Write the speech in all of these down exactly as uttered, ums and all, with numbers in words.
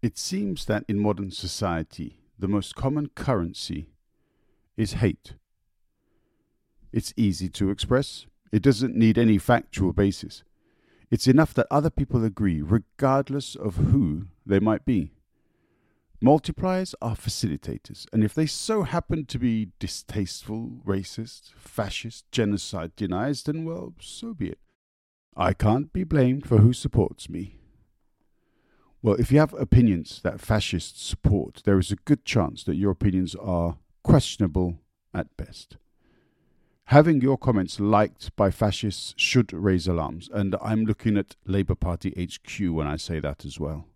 It seems that in modern society, the most common currency is hate. It's easy to express. It doesn't need any factual basis. It's enough that other people agree, regardless of who they might be. Multipliers are facilitators, and if they so happen to be distasteful, racist, fascist, genocide deniers, then well, so be it. I can't be blamed for who supports me. Well, if you have opinions that fascists support, there is a good chance that your opinions are questionable at best. Having your comments liked by fascists should raise alarms, and I'm looking at Labour Party H Q when I say that as well.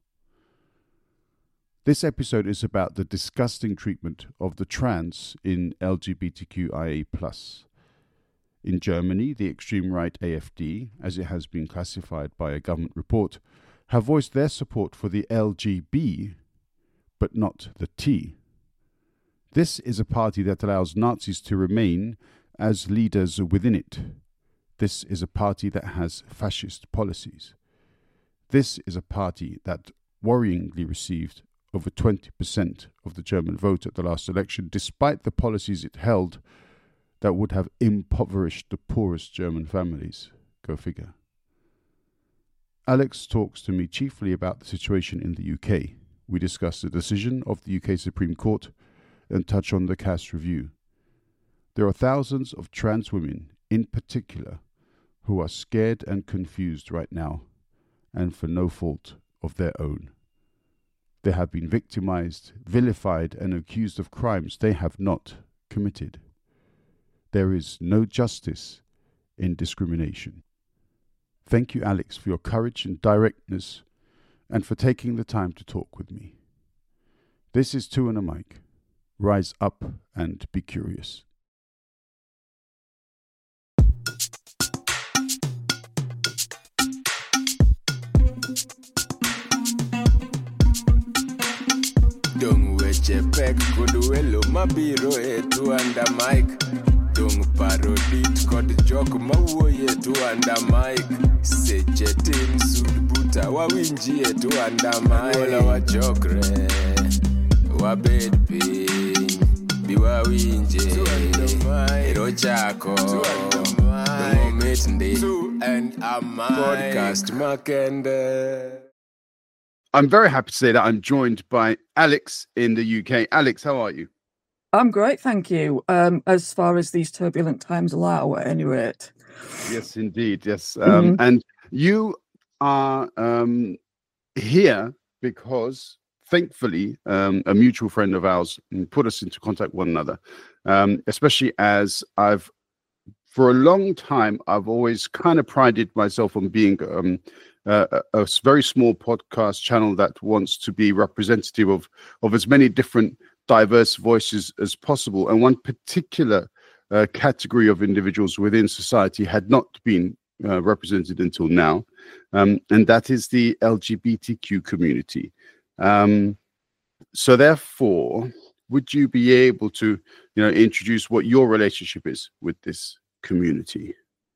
This episode is about the disgusting treatment of the trans in L G B T Q I A plus. In Germany, the extreme right A F D, as it has been classified by a government report, have voiced their support for the L G B, but not the T. This is a party that allows Nazis to remain as leaders within it. This is a party that has fascist policies. This is a party that worryingly received over twenty percent of the German vote at the last election, despite the policies it held that would have impoverished the poorest German families. Go figure. Alex talks to me chiefly about the situation in the U K. We discuss the decision of the U K Supreme Court and touch on the Cass review. There are thousands of trans women, in particular, who are scared and confused right now, and for no fault of their own. They have been victimized, vilified, and accused of crimes they have not committed. There is no justice in discrimination. Thank you, Alex, for your courage and directness, and for taking the time to talk with me. This is Two and a Mic. Rise up and be curious. Dung weche pek kod welo mabiro e Two and a Mic. Dung parodit kod jok mawuoye Two and a Mic. Seche tin sud buta wawinji e Two and a Mic. Wala wachokre wabed piny bi wawinje ero chako momit ndi Two and a Mic podcast makende. I'm very happy to say that I'm joined by Alex in the U K. Alex, how are you? I'm great, thank you. Um, as far as these turbulent times allow, at any rate. Yes, indeed. Yes. Um, Mm-hmm. And you are um, here because, thankfully, um, a mutual friend of ours put us into contact with one another, um, especially as I've, for a long time, I've always kind of prided myself on being um, uh, a, a very small podcast channel that wants to be representative of, of as many different diverse voices as possible. And one particular uh, category of individuals within society had not been uh, represented until now, um, and that is the L G B T Q community. Um, so therefore, would you be able to, you know, introduce what your relationship is with this community?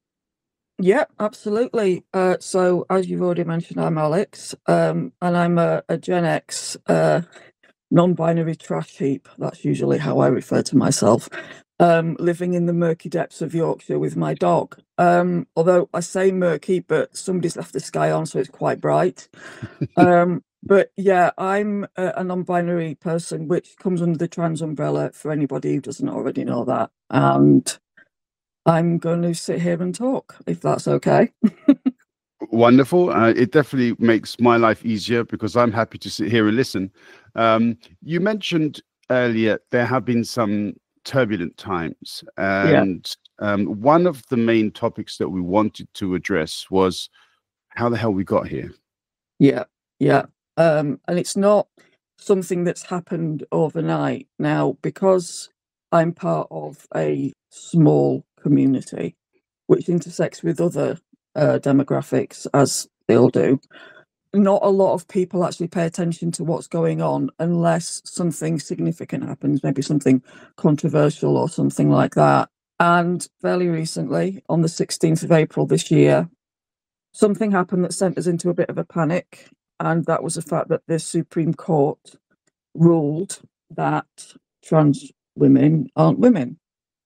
Yeah, absolutely. Uh, so, as you've already mentioned, I'm Alex, um, and I'm a, a Gen X uh, non-binary trash heap. That's usually how I refer to myself. Um, living in the murky depths of Yorkshire with my dog. Um, although I say murky, but somebody's left the sky on, so it's quite bright. um, but yeah, I'm a, a non-binary person, which comes under the trans umbrella for anybody who doesn't already know that. And I'm going to sit here and talk, if that's okay. Wonderful. Uh, it definitely makes my life easier because I'm happy to sit here and listen. Um, you mentioned earlier there have been some turbulent times, and yeah. um, one of the main topics that we wanted to address was how the hell we got here. Yeah, yeah. Um, and it's not something that's happened overnight. Now, because I'm part of a small community, which intersects with other uh, demographics, as they all do, not a lot of people actually pay attention to what's going on unless something significant happens, maybe something controversial or something like that. And fairly recently, on the sixteenth of April this year, something happened that sent us into a bit of a panic. and that was the fact that the Supreme Court ruled that trans women aren't women.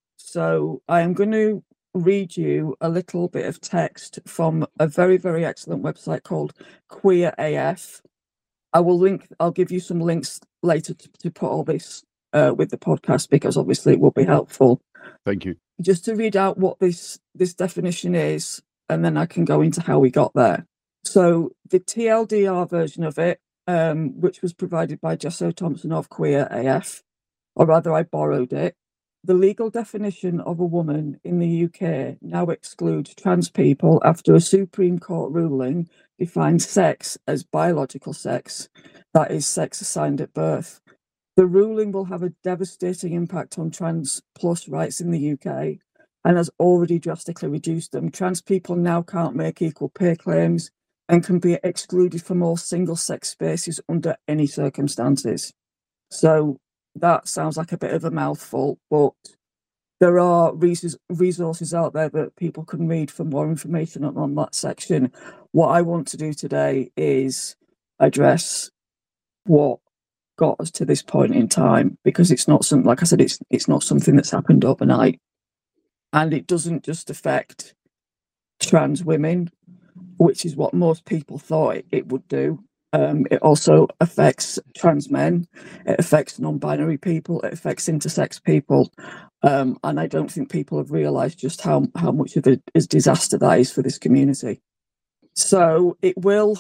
So I am going to read you a little bit of text from a very, very excellent website called Queer A F. I will link, I'll give you some links later to, to put all this uh, with the podcast, because obviously it will be helpful. Thank you. Just to read out what this, this definition is, and then I can go into how we got there. So the T L D R version of it, um, which was provided by Jesso Thompson of Queer A F, or rather I borrowed it. The legal definition of a woman in the U K now excludes trans people after a Supreme Court ruling defines sex as biological sex, that is, sex assigned at birth. The ruling will have a devastating impact on trans plus rights in the U K and has already drastically reduced them. Trans people now can't make equal pay claims and can be excluded from all single-sex spaces under any circumstances. So that sounds like a bit of a mouthful, but there are resources out there that people can read for more information on, on that section. What I want to do today is address what got us to this point in time, because it's not something, like I said, it's it's not something that's happened overnight, and it doesn't just affect trans women, which is what most people thought it, it would do. Um, it also affects trans men, it affects non-binary people, it affects intersex people, um, and I don't think people have realised just how, how much of a, a disaster that is for this community. So it will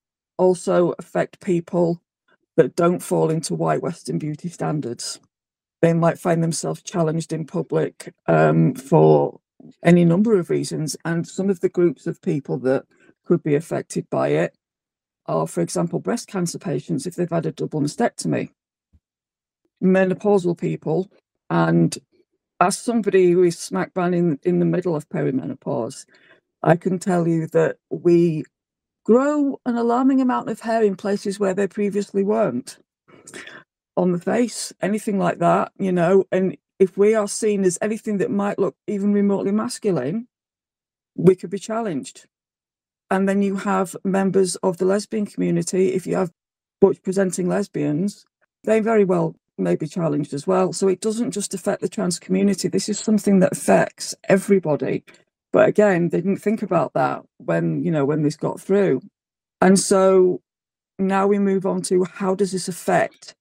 also affect people that don't fall into white Western beauty standards. They might find themselves challenged in public um, for any number of reasons, and some of the groups of people that could be affected by it are, for example, breast cancer patients if they've had a double mastectomy, menopausal people, and as somebody who is smack bang in, in the middle of perimenopause, I can tell you that we grow an alarming amount of hair in places where they previously weren't. On the face, anything like that, you know, and if we are seen as anything that might look even remotely masculine, we could be challenged. And then you have members of the lesbian community, if you have butch presenting lesbians, they very well may be challenged as well. So it doesn't just affect the trans community. This is something that affects everybody. But again, they didn't think about that when, you know, when this got through. And so now we move on to how does this affect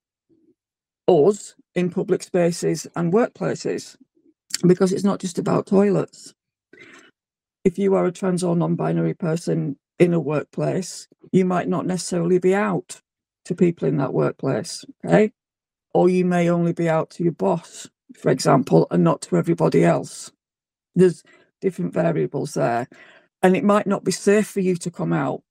us in public spaces and workplaces? Because it's not just about toilets. If you are a trans or non-binary person in a workplace, you might not necessarily be out to people in that workplace, okay? Or you may only be out to your boss, for example, and not to everybody else. There's different variables there. And it might not be safe for you to come out,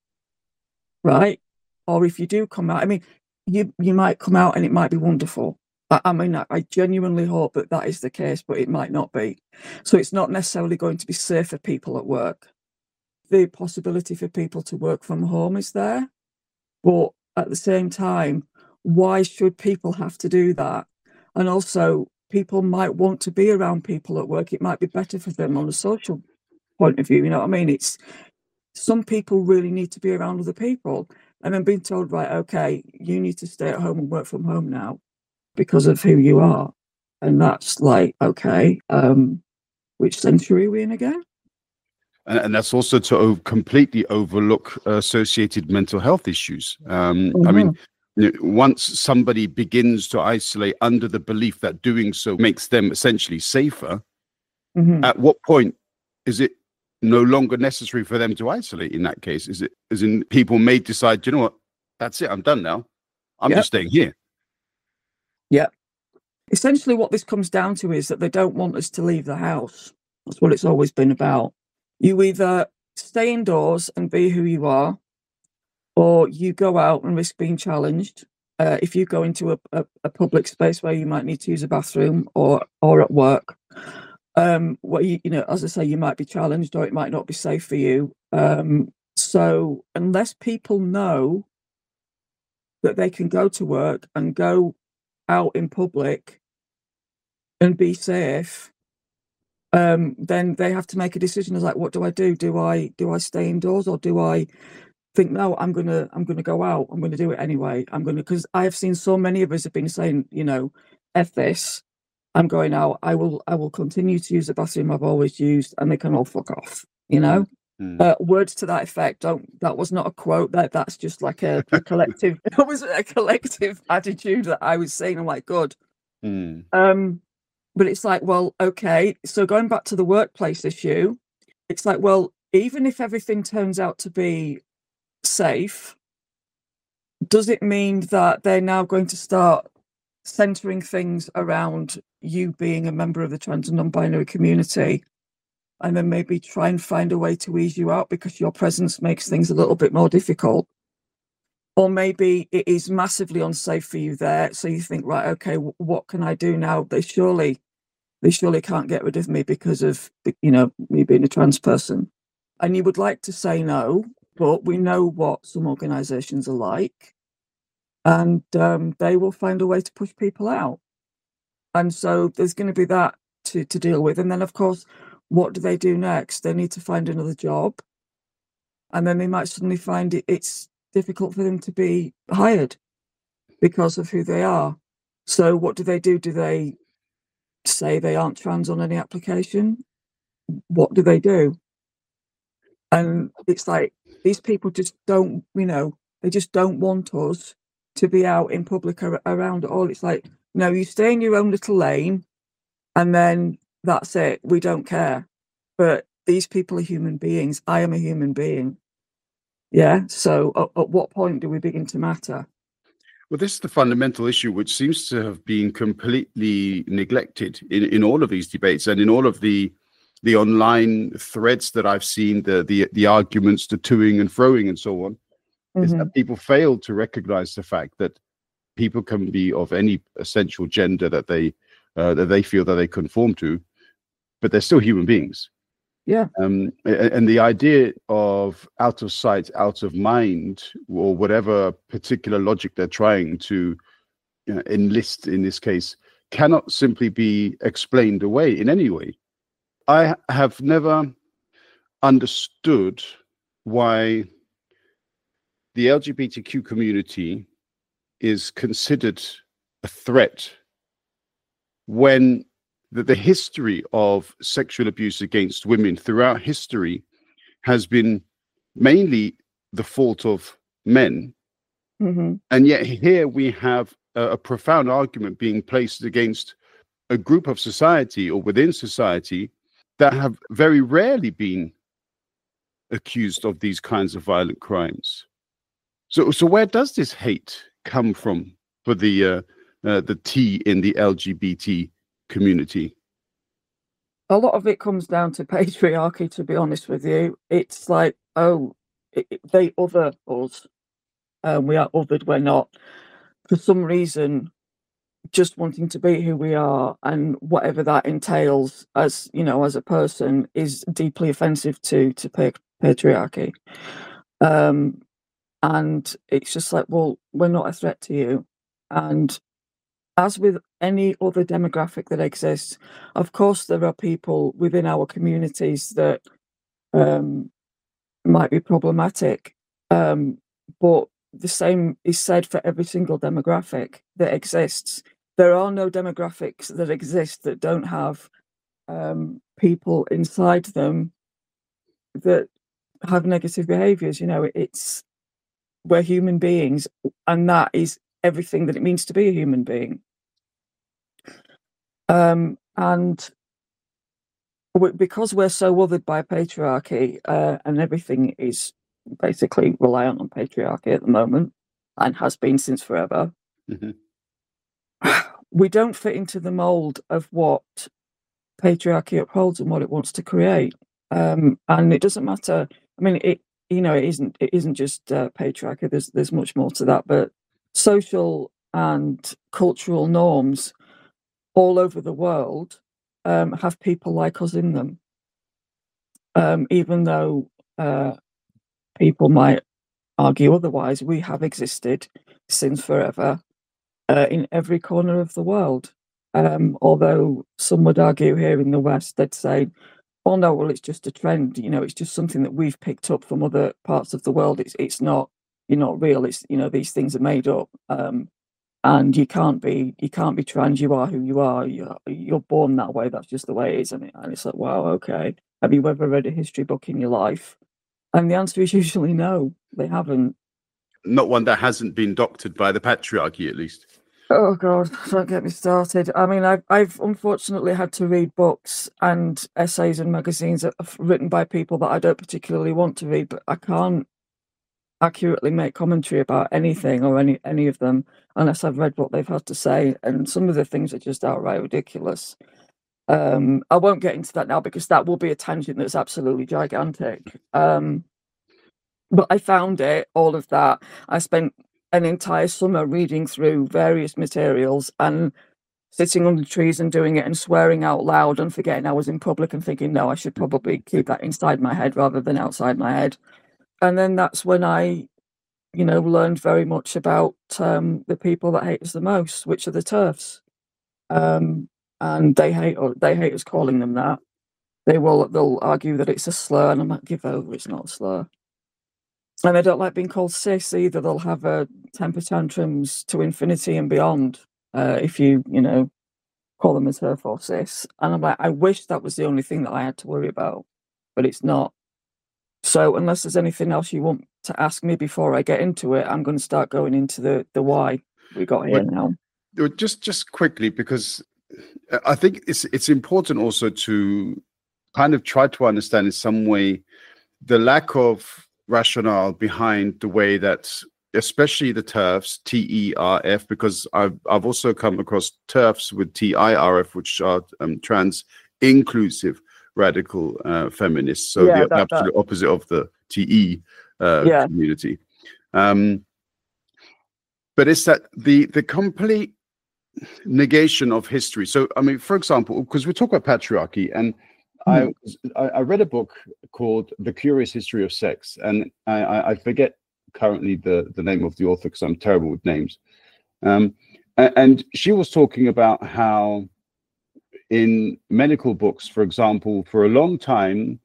right? Or if you do come out, I mean, you, you might come out and it might be wonderful. I, I mean, I, I genuinely hope that that is the case, but it might not be. So it's not necessarily going to be safe for people at work. The possibility for people to work from home is there, but at the same time, why should people have to do that? And also, people might want to be around people at work. It might be better for them on a social point of view. You know what I mean? It's some people really need to be around other people. And then being told, right, okay, you need to stay at home and work from home now because of who you are. And that's like, okay, um, which century are we in again? And, and that's also to o- completely overlook uh, associated mental health issues. Um, mm-hmm. I mean, you know, once somebody begins to isolate under the belief that doing so makes them essentially safer, mm-hmm. at what point is it no longer necessary for them to isolate in that case? Is it, as in people may decide, you know what, that's it, I'm done now. I'm yep. just staying here. Yeah. Essentially what this comes down to is that they don't want us to leave the house. That's what it's always been about. You either stay indoors and be who you are, or you go out and risk being challenged. Uh, if you go into a, a, a public space where you might need to use a bathroom or or at work, um, where you, you know, as I say, you might be challenged or it might not be safe for you. Um, so unless people know that they can go to work and go out in public and be safe, um, then they have to make a decision as like, what do I do? Do I do I stay indoors or do I think, no, I'm gonna, I'm gonna go out. I'm gonna do it anyway. I'm gonna, because I have seen so many of us have been saying, you know, F this. I'm going out. I will, I will continue to use the bathroom I've always used, and they can all fuck off. You know, Mm. uh, words to that effect. Don't. That was not a quote. That that's just like a, a collective. It was a collective attitude that I was saying. I'm like, good. Mm. Um, but it's like, well, okay. So going back to the workplace issue, it's like, well, even if everything turns out to be safe, does it mean that they're now going to start centering things around you being a member of the trans and non-binary community, and then maybe try and find a way to ease you out because your presence makes things a little bit more difficult? Or maybe it is massively unsafe for you there, so you think, right, okay, w- what can I do now? They surely, they surely can't get rid of me because of, you know, me being a trans person. And you would like to say no, but we know what some organisations are like, and um, they will find a way to push people out. And so there's going to be that to, to deal with. And then, of course, what do they do next? They need to find another job. And then they might suddenly find it, it's difficult for them to be hired because of who they are. So what do they do? Do they say they aren't trans on any application? What do they do? And it's like, these people just don't, you know, they just don't want us to be out in public ar- around it all. It's like, no, you stay in your own little lane, and then that's it. We don't care. But these people are human beings. I am a human being. Yeah. So at, at what point do we begin to matter? Well, this is the fundamental issue, which seems to have been completely neglected in, in all of these debates and in all of the the online threads that I've seen, the the the arguments, the toing and froing and so on, is Mhm. that people fail to recognize the fact that people can be of any essential gender that they uh, that they feel that they conform to, but they're still human beings. Yeah. Um, a- and the idea of out of sight, out of mind, or whatever particular logic they're trying to, you know, enlist in this case, cannot simply be explained away in any way. I have never understood why the L G B T Q community is considered a threat when the, the history of sexual abuse against women throughout history has been mainly the fault of men. hmm And yet here we have a, a profound argument being placed against a group of society or within society that have very rarely been accused of these kinds of violent crimes. So, so where does this hate come from for the uh, uh, the T in the L G B T community? A lot of it comes down to patriarchy, to be honest with you. It's like, oh, it, it- they other us, um, we are othered, we're not. For some reason, just wanting to be who we are and whatever that entails as, you know, as a person is deeply offensive to to pa- patriarchy. Um, and it's just like, well, we're not a threat to you. And as with any other demographic that exists, of course, there are people within our communities that um, might be problematic. Um, but the same is said for every single demographic that exists. There are no demographics that exist that don't have um, people inside them that have negative behaviors. You know, it's, we're human beings, and that is everything that it means to be a human being. Um, and we, because we're so othered by patriarchy, uh, and everything is basically reliant on patriarchy at the moment, and has been since forever, Mhm. we don't fit into the mold of what patriarchy upholds and what it wants to create. Um, and it doesn't matter. I mean, it, you know, it isn't it isn't just uh, patriarchy. There's there's much more to that, but social and cultural norms all over the world um, have people like us in them. Um, even though uh, people might argue otherwise, we have existed since forever uh, in every corner of the world. Um, although some would argue here in the West, they'd say, oh no, well, it's just a trend. You know, it's just something that we've picked up from other parts of the world. It's it's not you're not real. It's you know these things are made up, um, and you can't be you can't be trans. You are who you are. You're you're born that way. That's just the way it is, and, it, and it's like, wow, okay. Have you ever read a history book in your life? And the answer is usually no. They haven't. Not one that hasn't been doctored by the patriarchy, at least. Oh God, don't get me started. I mean, I've I've unfortunately had to read books and essays and magazines that are written by people that I don't particularly want to read, but I can't accurately make commentary about anything or any any of them unless I've read what they've had to say. And some of the things are just outright ridiculous. Um, I won't get into that now because that will be a tangent that's absolutely gigantic. Um, but I found it, all of that. I spent an entire summer reading through various materials and sitting under trees and doing it and swearing out loud and forgetting I was in public and thinking, no, I should probably keep that inside my head rather than outside my head. And then that's when I, you know, learned very much about um, the people that hate us the most, which are the TERFs. Um, and they hate they hate us calling them that. They will they'll argue that it's a slur, and I'm like, give over, it's not a slur. And they don't like being called cis either. They'll have uh, temper tantrums to infinity and beyond uh, if you, you know, call them a TERF or cis. And I'm like, I wish that was the only thing that I had to worry about, but it's not. So unless there's anything else you want to ask me before I get into it, I'm going to start going into the the why we got here but, now. Just just quickly, because I think it's it's important also to kind of try to understand in some way the lack of rationale behind the way that, especially the TERFs, T E R F, because I've I've also come across TERFs with T I R F, which are um, trans inclusive radical uh, feminists, so yeah, the that, absolute that. opposite of the T E uh, yeah. community. Um, but it's that the the complete negation of history. So, I mean, for example, because we talk about patriarchy, and mm. I I read a book called The Curious History of Sex, and I, I forget currently the the name of the author because I'm terrible with names. Um, and she was talking about how in medical books, for example, for a long time,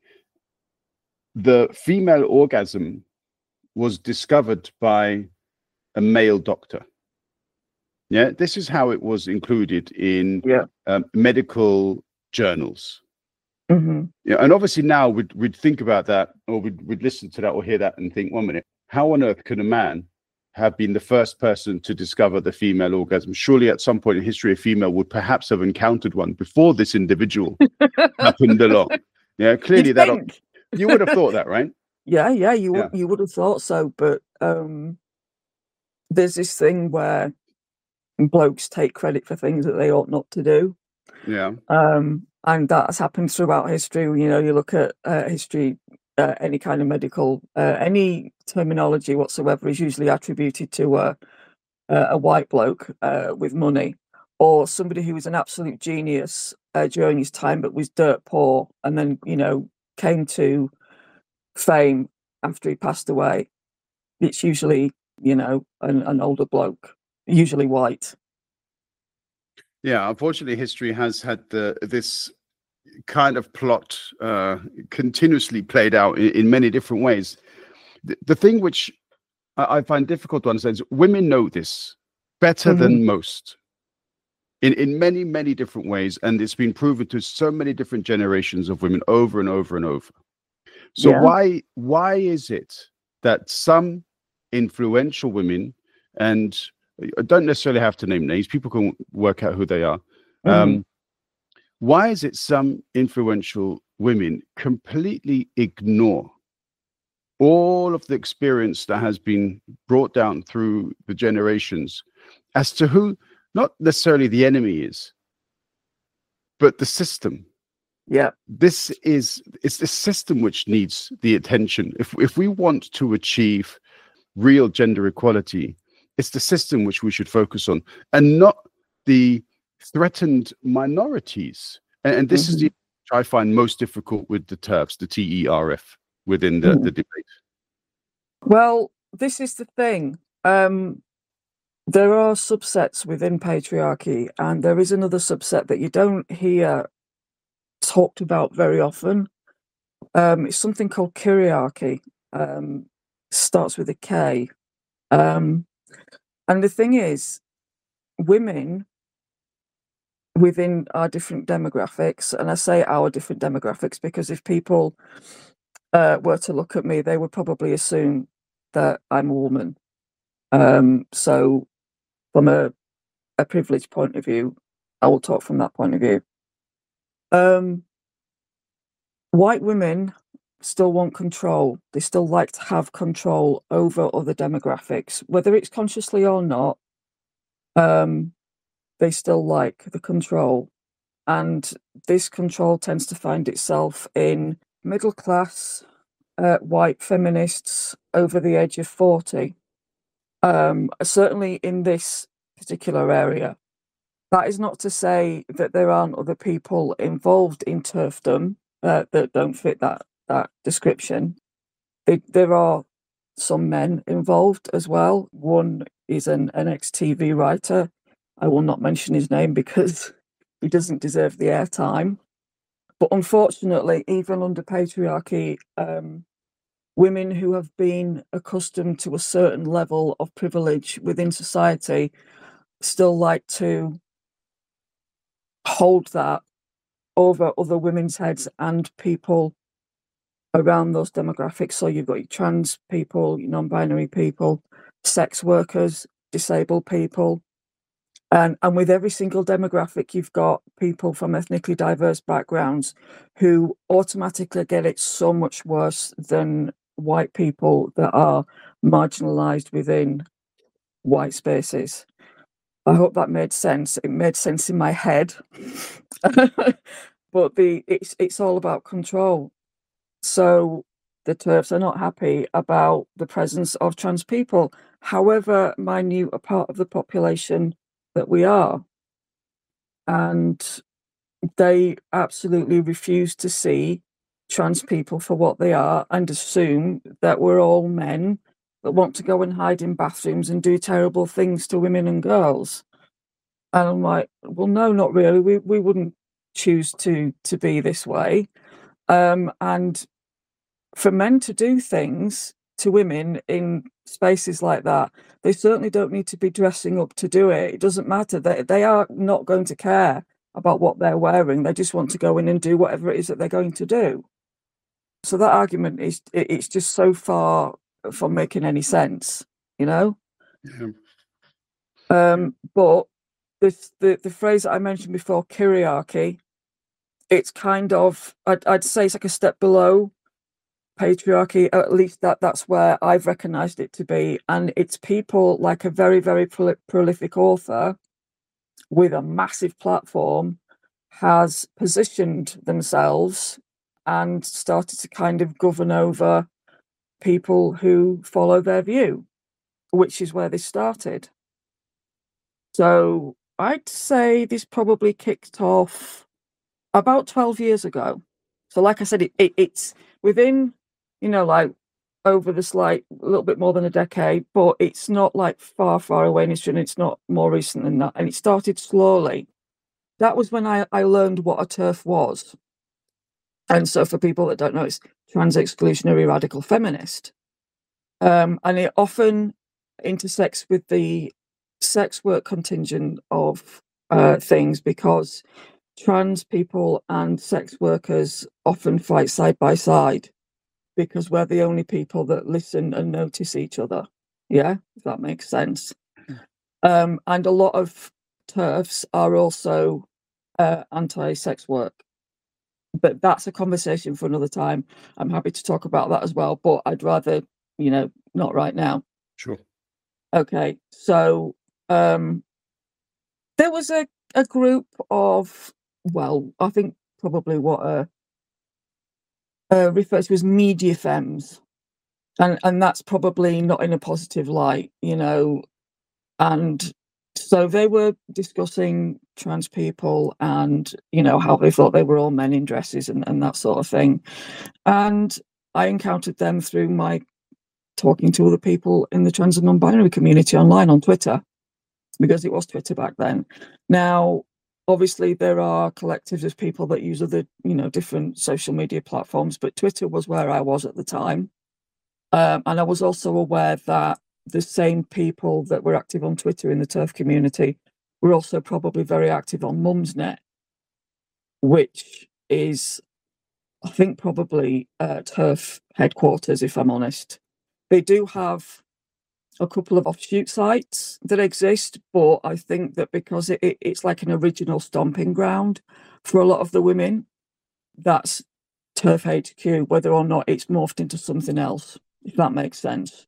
the female orgasm was discovered by a male doctor. Yeah, this is how it was included in yeah. um, medical journals. Mm-hmm. Yeah, and obviously now we'd we'd think about that, or we'd we'd listen to that or hear that and think, one minute, how on earth could a man have been the first person to discover the female orgasm? Surely at some point in history, a female would perhaps have encountered one before this individual happened along. Yeah, clearly You'd that think. You would have thought that, right? Yeah, yeah, you yeah. you would have thought so, but um, there's this thing where blokes take credit for things that they ought not to do. Yeah. Um, and that's happened throughout history. You know, you look at uh, history, uh, any kind of medical, uh, any terminology whatsoever is usually attributed to a, a white bloke uh, with money, or somebody who was an absolute genius uh, during his time but was dirt poor, and then, you know, came to fame after he passed away. It's usually, you know, an, an older bloke, usually white. Yeah, unfortunately, history has had the, this kind of plot uh, continuously played out in, in many different ways. The, the thing which I, I find difficult to understand is women know this better mm-hmm. than most in, in many, many different ways. And it's been proven to so many different generations of women over and over and over. So yeah. why why is it that some influential women, and I don't necessarily have to name names, people can work out who they are. Mm-hmm. Um, why is it some influential women completely ignore all of the experience that has been brought down through the generations as to who, not necessarily the enemy is, but the system? Yeah, this is it's the system which needs the attention. If if we want to achieve real gender equality, it's the system which we should focus on, and not the threatened minorities. And, and this mm-hmm. is the I find most difficult with the TERFs, the T E R F, within the, mm. the debate. Well, this is the thing. Um, there are subsets within patriarchy, and there is another subset that you don't hear talked about very often, Um, it's something called kyriarchy. Um, starts with a K. Um, and the thing is, women within our different demographics, and I say our different demographics because if people uh, were to look at me, they would probably assume that I'm a woman. Um, so from a, a privileged point of view, I will talk from that point of view. Um, white women still want control. They still like to have control over other demographics, whether it's consciously or not. Um, they still like the control. And this control tends to find itself in middle class uh, white feminists over the age of forty. Um, certainly in this particular area. That is not to say that there aren't other people involved in TERFdom uh, that don't fit that that description. It, there are some men involved as well. One is an, an ex-T V writer. I will not mention his name because he doesn't deserve the airtime. But unfortunately, even under patriarchy, um, women who have been accustomed to a certain level of privilege within society still like to hold that over other women's heads and people around those demographics. So you've got your trans people, your non-binary people, sex workers, disabled people. And, and with every single demographic, you've got people from ethnically diverse backgrounds who automatically get it so much worse than white people that are marginalized within white spaces. I hope that made sense. It made sense in my head. But the it's it's all about control. So the TERFs are not happy about the presence of trans people, however minute a part of the population that we are. And they absolutely refuse to see trans people for what they are and assume that we're all men that want to go and hide in bathrooms and do terrible things to women and girls. And I'm like, well, no, not really. We we wouldn't choose to to be this way. Um, and for men to do things to women in spaces like that, they certainly don't need to be dressing up to do it. It doesn't matter. They they are not going to care about what they're wearing. They just want to go in and do whatever it is that they're going to do. So that argument is it, it's just so far from making any sense, you know. Yeah. Um, but this the the phrase that I mentioned before, kyriarchy, it's kind of I'd I'd say it's like a step below patriarchy. At least that that's where I've recognized it to be, and it's people like a very very prol- prolific author with a massive platform has positioned themselves and started to kind of govern over people who follow their view, which is where this started. So I'd say this probably kicked off about twelve years ago. So like I said, it, it it's within, you know, like over this like a little bit more than a decade, but it's not like far, far away in history, and it's not more recent than that. And it started slowly. That was when I, I learned what a TERF was. And so for people that don't know, it's trans exclusionary radical feminist. Um, and it often intersects with the sex work contingent of uh, things, because trans people and sex workers often fight side by side because we're the only people that listen and notice each other. Yeah, if that makes sense. Um, and a lot of TERFs are also uh, anti-sex work. But that's a conversation for another time. I'm happy to talk about that as well, but I'd rather, you know, not right now. Sure. Okay, so um, there was a, a group of, well, I think probably what uh, uh, refers to as media femmes, and and that's probably not in a positive light, you know, and so they were discussing trans people and, you know, how they thought they were all men in dresses and, and that sort of thing. And I encountered them through my talking to other people in the trans and non-binary community online on Twitter, because it was Twitter back then. Now, obviously there are collectives of people that use other, you know, different social media platforms, but Twitter was where I was at the time. Um, and I was also aware that the same people that were active on Twitter in the TERF community were also probably very active on Mumsnet, which is, I think, probably uh, TERF headquarters, if I'm honest. They do have a couple of offshoot sites that exist, but I think that because it, it, it's like an original stomping ground for a lot of the women, that's TERF H Q, whether or not it's morphed into something else, if that makes sense.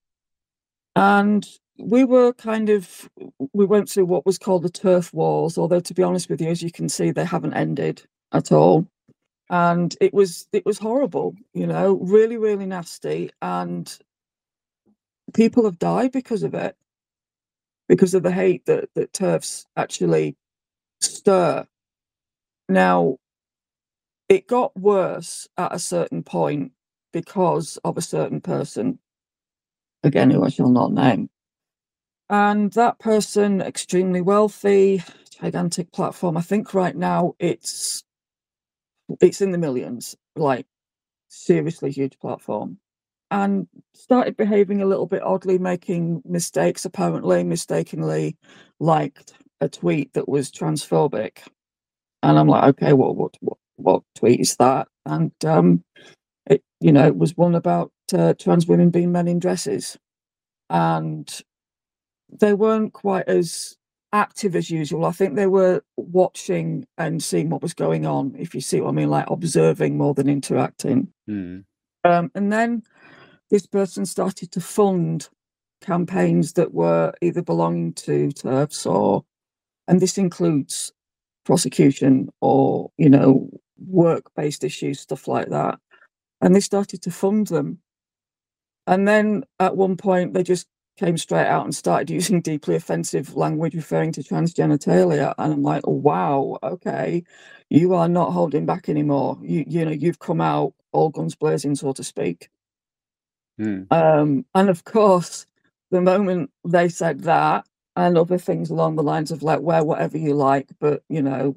And we were kind of, we went through what was called the TERF wars, although to be honest with you, as you can see, they haven't ended at all. And it was, it was horrible, you know, really, really nasty. And people have died because of it, because of the hate that, that TERFs actually stir. Now, it got worse at a certain point because of a certain person, again, who I shall not name. And that person, extremely wealthy, gigantic platform. I think right now it's it's in the millions, like seriously huge platform. And started behaving a little bit oddly, making mistakes, apparently, mistakenly liked a tweet that was transphobic. And I'm like, okay, well, what what what tweet is that? And um, it, you know, it was one about uh, trans women being men in dresses, and they weren't quite as active as usual. I think they were watching and seeing what was going on, if you see what I mean, like observing more than interacting. Mm. Um, and then this person started to fund campaigns that were either belonging to TERFs or, and this includes prosecution or, you know, work-based issues, stuff like that. And they started to fund them. And then at one point, they just came straight out and started using deeply offensive language referring to trans genitalia. And I'm like, oh, wow, okay, you are not holding back anymore. You, you know, you've come out all guns blazing, so to speak. Mm. Um, and of course, the moment they said that, and other things along the lines of like, wear whatever you like, but, you know,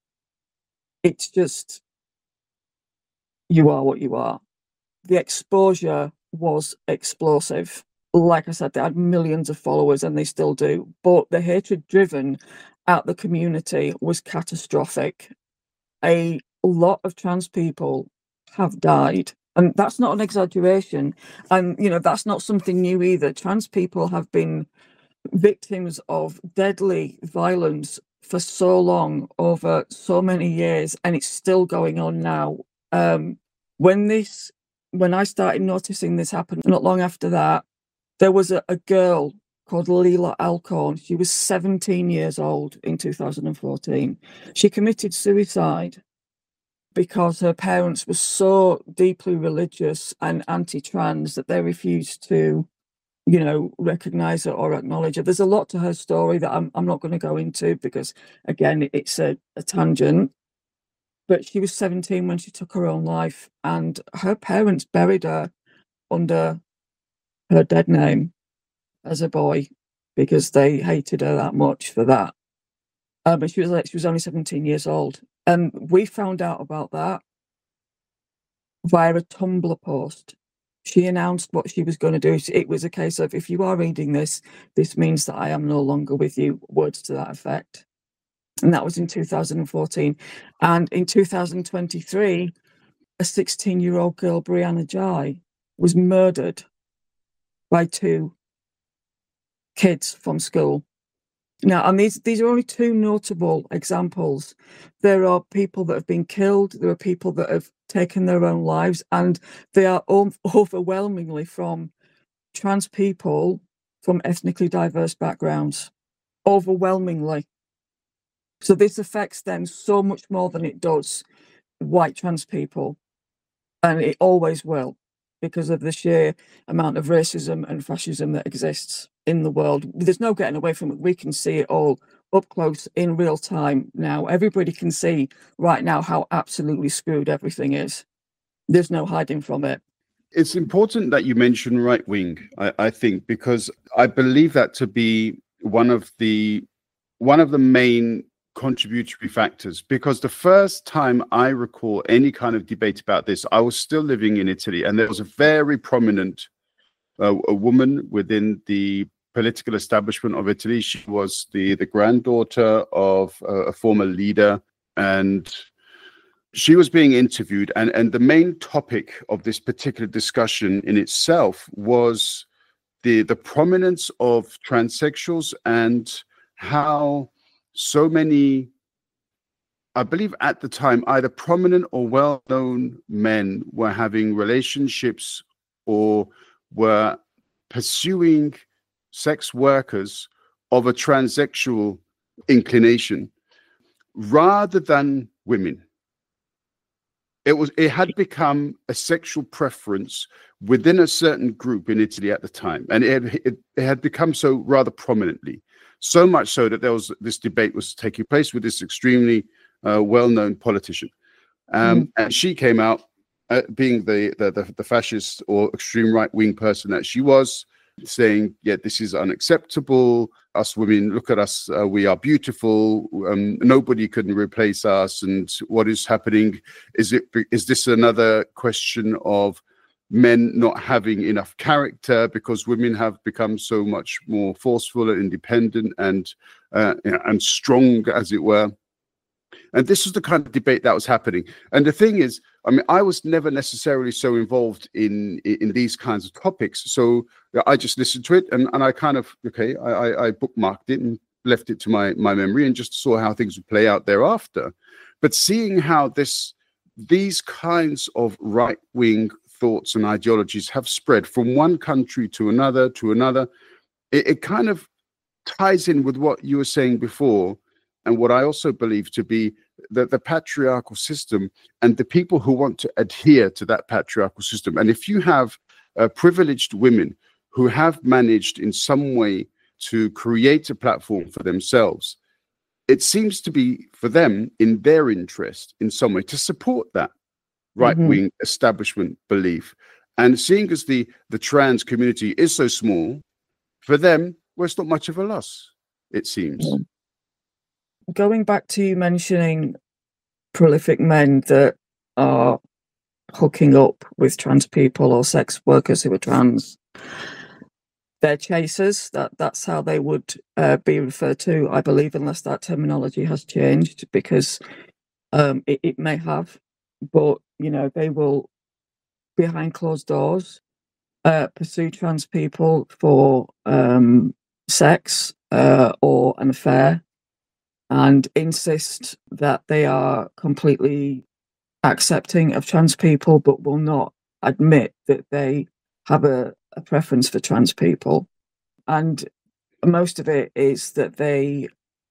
it's just, you are what you are. The exposure was explosive. Like I said, they had millions of followers and they still do, but the hatred driven at the community was catastrophic. A lot of trans people have died. And that's not an exaggeration. And, you know, that's not something new either. Trans people have been victims of deadly violence for so long, over so many years, and it's still going on now. Um, when this, when I started noticing this happen, not long after that, there was a, a girl called Leila Alcorn. She was seventeen years old in two thousand fourteen. She committed suicide because her parents were so deeply religious and anti-trans that they refused to, you know, recognize her or acknowledge her. There's a lot to her story that I'm, I'm not going to go into because, again, it's a, a tangent. But she was seventeen when she took her own life, and her parents buried her under her dead name as a boy because they hated her that much for that. Um, but she was like, she was only seventeen years old. And we found out about that via a Tumblr post. She announced what she was going to do. It was a case of, if you are reading this, this means that I am no longer with you, words to that effect. And that was in two thousand fourteen. And in two thousand twenty-three, a sixteen-year-old girl, Brianna Jai, was murdered by two kids from school. Now, and these, these are only two notable examples. There are people that have been killed. There are people that have taken their own lives, and they are overwhelmingly from trans people from ethnically diverse backgrounds. Overwhelmingly. So this affects them so much more than it does white trans people. And it always will, because of the sheer amount of racism and fascism that exists in the world. There's no getting away from it. We can see it all up close in real time now. Everybody can see right now how absolutely screwed everything is. There's no hiding from it. It's important that you mention right wing, I, I think, because I believe that to be one of the one of the main contributory factors, because the first time I recall any kind of debate about this, I was still living in Italy, and there was a very prominent uh, a woman within the political establishment of Italy. She was the, the granddaughter of uh, a former leader, and she was being interviewed. And, and the main topic of this particular discussion in itself was the, the prominence of transsexuals and how so many, I believe at the time, either prominent or well-known men were having relationships or were pursuing sex workers of a transsexual inclination rather than women. It was, it had become a sexual preference within a certain group in Italy at the time, and it, it, it had become so rather prominently. So much so that there was this debate was taking place with this extremely uh, well-known politician, um, mm. and she came out uh, being the, the the the fascist or extreme right-wing person that she was, saying, "Yeah, this is unacceptable. Us women, look at us. Uh, we are beautiful. Um, nobody can replace us. And what is happening? Is it? Is this another question of men not having enough character because women have become so much more forceful and independent and uh, you know, and strong, as it were?" And this was the kind of debate that was happening. And the thing is, I mean, I was never necessarily so involved in in these kinds of topics. So I just listened to it, and, and I kind of, okay, I, I bookmarked it and left it to my, my memory and just saw how things would play out thereafter. But seeing how this these kinds of right-wing thoughts and ideologies have spread from one country to another to another, it, it kind of ties in with what you were saying before, and what I also believe to be the, the patriarchal system and the people who want to adhere to that patriarchal system. And if you have uh, privileged women who have managed in some way to create a platform for themselves, it seems to be for them in their interest in some way to support that right-wing mm-hmm. establishment belief. And seeing as the, the trans community is so small, for them, well, it's not much of a loss, it seems. Yeah. Going back to you mentioning prolific men that are hooking up with trans people or sex workers who are trans, they're chasers. That that's how they would uh, be referred to, I believe, unless that terminology has changed, because um, it, it may have. But you know, they will, behind closed doors, uh, pursue trans people for um, sex uh, or an affair, and insist that they are completely accepting of trans people, but will not admit that they have a, a preference for trans people. And most of it is that they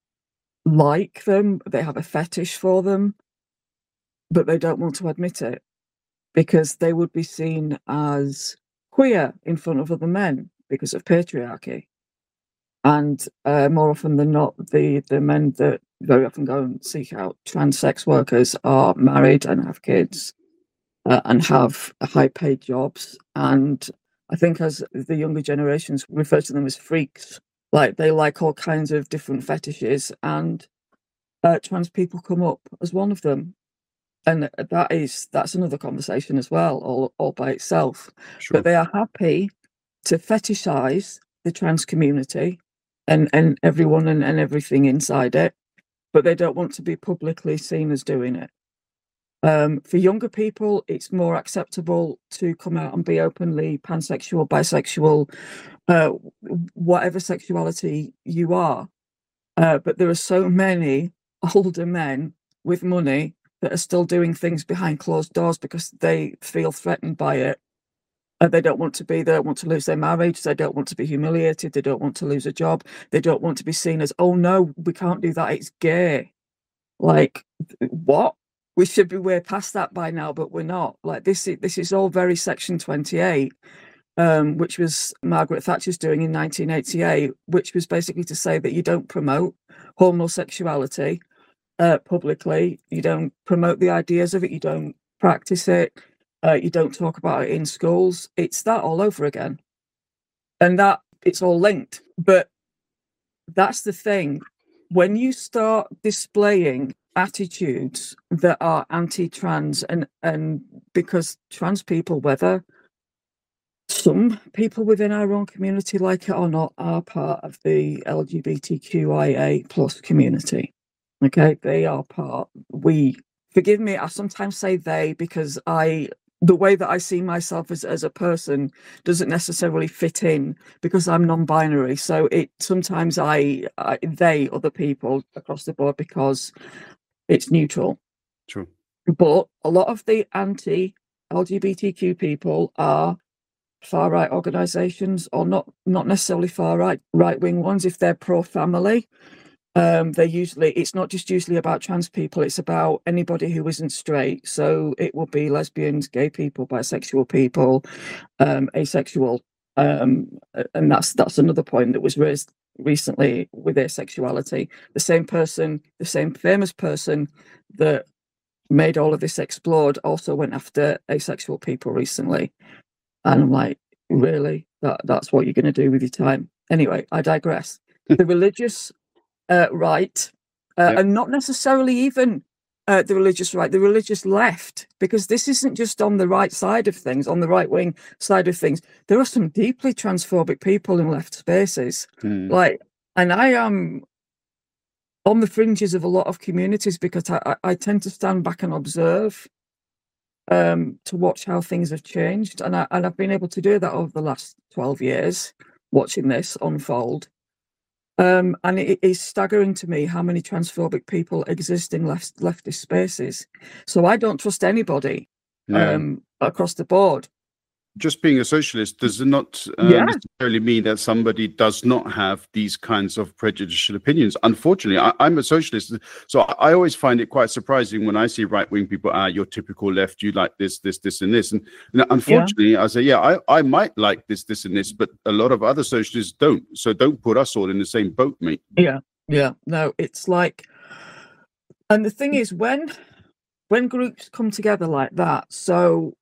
like them, they have a fetish for them, but they don't want to admit it because they would be seen as queer in front of other men because of patriarchy. And uh, more often than not, the, the men that very often go and seek out trans sex workers are married and have kids uh, and have high-paid jobs. And I think as the younger generations refer to them as freaks, like they like all kinds of different fetishes, and uh, trans people come up as one of them. And that is that's another conversation as well, all, all by itself. Sure. But they are happy to fetishize the trans community and, and everyone and, and everything inside it, but they don't want to be publicly seen as doing it. Um, for younger people, it's more acceptable to come out and be openly pansexual, bisexual, uh, whatever sexuality you are. Uh, but there are so many older men with money that are still doing things behind closed doors because they feel threatened by it. Uh, they don't want to be, they don't want to lose their marriage, they don't want to be humiliated, they don't want to lose a job, they don't want to be seen as, oh no, we can't do that, it's gay. Like, what? We should be way past that by now, but we're not. Like, this is, this is all very Section twenty-eight, um, which was Margaret Thatcher's doing in nineteen eighty-eight, which was basically to say that you don't promote homosexuality uh, publicly, you don't promote the ideas of it, you don't practice it, uh, you don't talk about it in schools. It's that all over again. And that, it's all linked. But that's the thing. when you start displaying attitudes that are anti-trans, and and because trans people, whether some people within our own community like it or not, are part of the L G B T Q I A plus community. Okay, they are part. We, forgive me, I sometimes say they because I, the way that I see myself as, as a person doesn't necessarily fit in because I'm non-binary. So it sometimes I, I they other people across the board because it's neutral. True. But a lot of the anti-L G B T Q people are far-right organisations, or not not necessarily far-right, right-wing ones. If they're pro-family, um, they're usually, it's not just usually about trans people, it's about anybody who isn't straight. So it will be lesbians, gay people, bisexual people, um, asexual. Um, and that's that's another point that was raised recently with asexuality. The same person, the same famous person that made all of this explode also went after asexual people recently. And I'm like, really? That that's what you're going to do with your time? Anyway, I digress. The religious uh, right, uh, Yep. and not necessarily even uh, the religious right, the religious left, because this isn't just on the right side of things, on the right wing side of things. There are some deeply transphobic people in left spaces. Mm. Like, and I am on the fringes of a lot of communities because I, I, I tend to stand back and observe. Um, to watch how things have changed, and I and I've been able to do that over the last twelve years, watching this unfold. Um, and it is staggering to me how many transphobic people exist in left leftist spaces. So I don't trust anybody Yeah. um, across the board. Just being a socialist does not uh, Yeah. necessarily mean that somebody does not have these kinds of prejudicial opinions. Unfortunately, I, I'm a socialist, so I, I always find it quite surprising when I see right-wing people, ah, you're typical left, you like this, this, this, and this. And, and unfortunately, I say, yeah, I, I might like this, this, and this, but a lot of other socialists don't. So don't put us all in the same boat, mate. Yeah, yeah. No, it's like, and the thing is, when when groups come together like that, so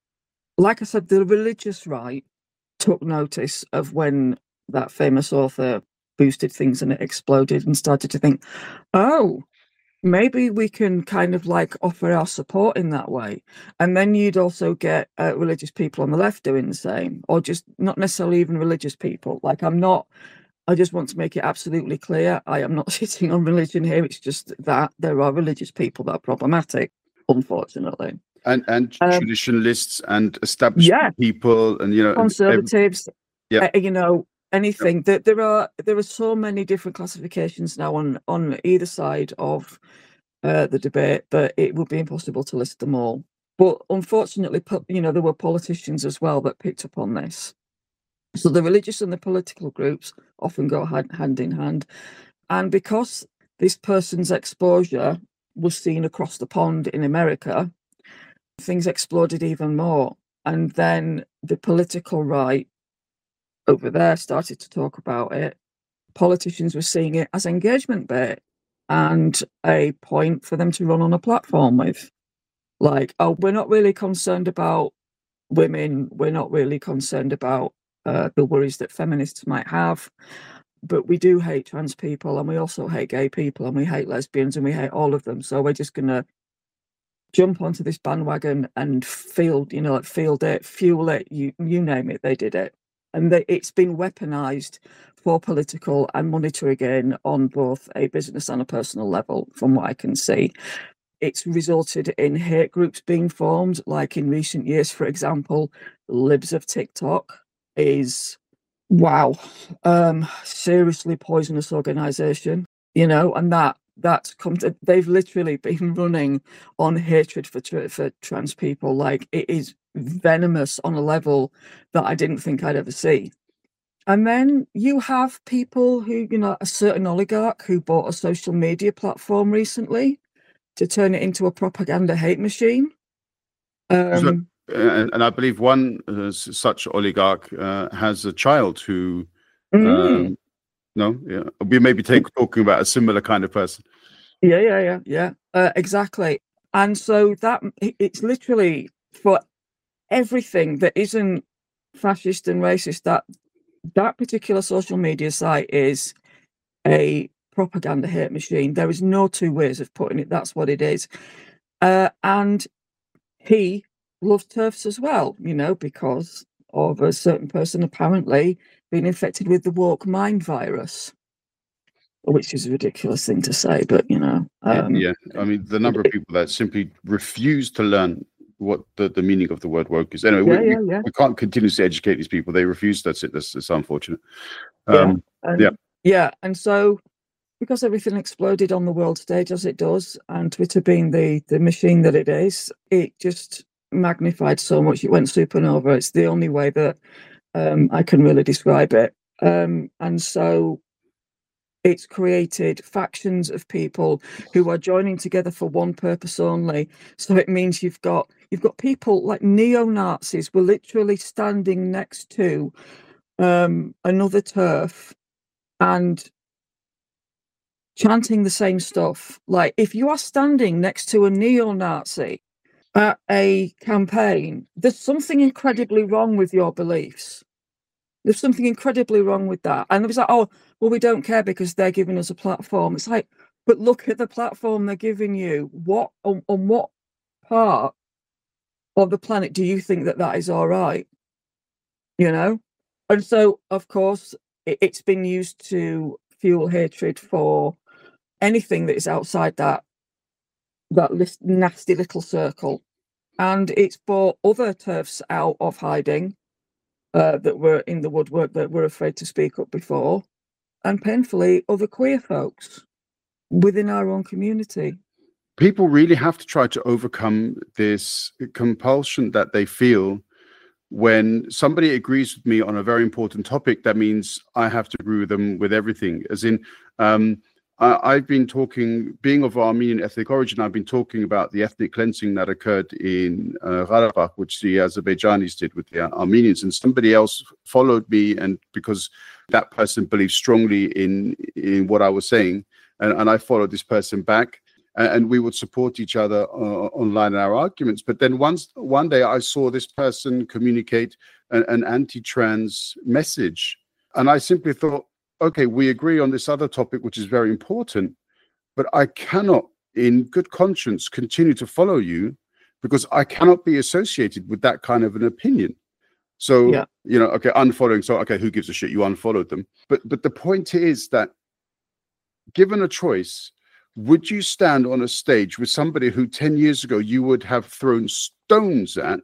like I said, the religious right took notice of when that famous author boosted things and it exploded, and started to think, oh, maybe we can kind of like offer our support in that way. And then you'd also get uh, religious people on the left doing the same, or just not necessarily even religious people. Like, I'm not, I just want to make it absolutely clear, I am not sitting on religion here. It's just that there are religious people that are problematic, unfortunately. And and Um, traditionalists and established Yeah. people, and you know, every- Conservatives, Yeah. uh, you know, anything. There, there are there are so many different classifications now on on either side of uh, the debate that it would be impossible to list them all. But unfortunately, po- you know, there were politicians as well that picked up on this. So the religious and the political groups often go hand, hand in hand. And because this person's exposure was seen across the pond in America, things exploded even more. And then the political right over there started to talk about it. Politicians were seeing it as engagement bait and a point for them to run on a platform with. Like, oh, we're not really concerned about women. We're not really concerned about uh, the worries that feminists might have. But we do hate trans people, and we also hate gay people, and we hate lesbians, and we hate all of them. So we're just going to jump onto this bandwagon and field, you know, like field it, fuel it, you you name it, they did it. And they, it's been weaponized for political and monetary gain on both a business and a personal level, from what I can see. It's resulted in hate groups being formed, like in recent years, for example, Libs of TikTok is, wow, um, seriously poisonous organization, you know, and that that's come to, they've literally been running on hatred for tra- for trans people. Like, it is venomous on a level that I didn't think I'd ever see. And then you have people who, you know, a certain oligarch who bought a social media platform recently to turn it into a propaganda hate machine. Um, and, and I believe one uh, s- such oligarch uh, has a child who, mm, um, no, yeah, we may be take, talking about a similar kind of person. yeah, yeah, yeah, yeah, uh, exactly. And so that it- it's literally for everything that isn't fascist and racist, that that particular social media site is a propaganda hate machine. There is no two ways of putting it. That's what it is. Uh, and he loves TERFs as well, you know, because of a certain person apparently being infected with the woke mind virus, which is a ridiculous thing to say, but, you know. Um, yeah, I mean, the number of people that simply refuse to learn what the, the meaning of the word woke is. Anyway, yeah, we, yeah, yeah. we can't continuously educate these people. They refuse. That's it. That's, that's unfortunate. Yeah, Um, and, yeah. Yeah, and so because everything exploded on the world stage as it does, and Twitter being the, the machine that it is, it just magnified so much. It went supernova. It's the only way that um, I can really describe it. Um, and so it's created factions of people who are joining together for one purpose only. So it means you've got you've got people like neo-Nazis were literally standing next to um, another TERF and chanting the same stuff. Like, if you are standing next to a neo-Nazi at a campaign, there's something incredibly wrong with your beliefs. There's something incredibly wrong with that. And it was like, oh, well, we don't care because they're giving us a platform. It's like, but look at the platform they're giving you. What on, on what part of the planet do you think that that is all right? You know? And so, of course, it, it's been used to fuel hatred for anything that is outside that that list, nasty little circle. And it's brought other TERFs out of hiding uh, that were in the woodwork, that were afraid to speak up before, and painfully other queer folks within our own community. People really have to try to overcome this compulsion that they feel when somebody agrees with me on a very important topic. That means I have to agree with them with everything. As in, um, I, I've been talking, being of Armenian ethnic origin, I've been talking about the ethnic cleansing that occurred in uh, Karabakh, which the Azerbaijanis did with the Armenians, and somebody else followed me, and because that person believed strongly in in what I was saying, and, and I followed this person back, and, and we would support each other uh, online in our arguments. But then once one day I saw this person communicate an, an anti-trans message, and I simply thought, okay, we agree on this other topic, which is very important, but I cannot, in good conscience, continue to follow you because I cannot be associated with that kind of an opinion. So, yeah. you know, okay, unfollowing. So, okay, who gives a shit? You unfollowed them. But, but the point is that given a choice, would you stand on a stage with somebody who ten years ago you would have thrown stones at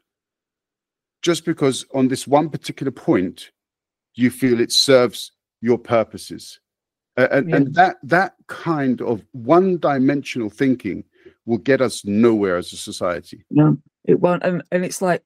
just because on this one particular point, you feel it serves your purposes, uh, and, yeah. and that that kind of one-dimensional thinking will get us nowhere as a society. No, it won't. And and it's like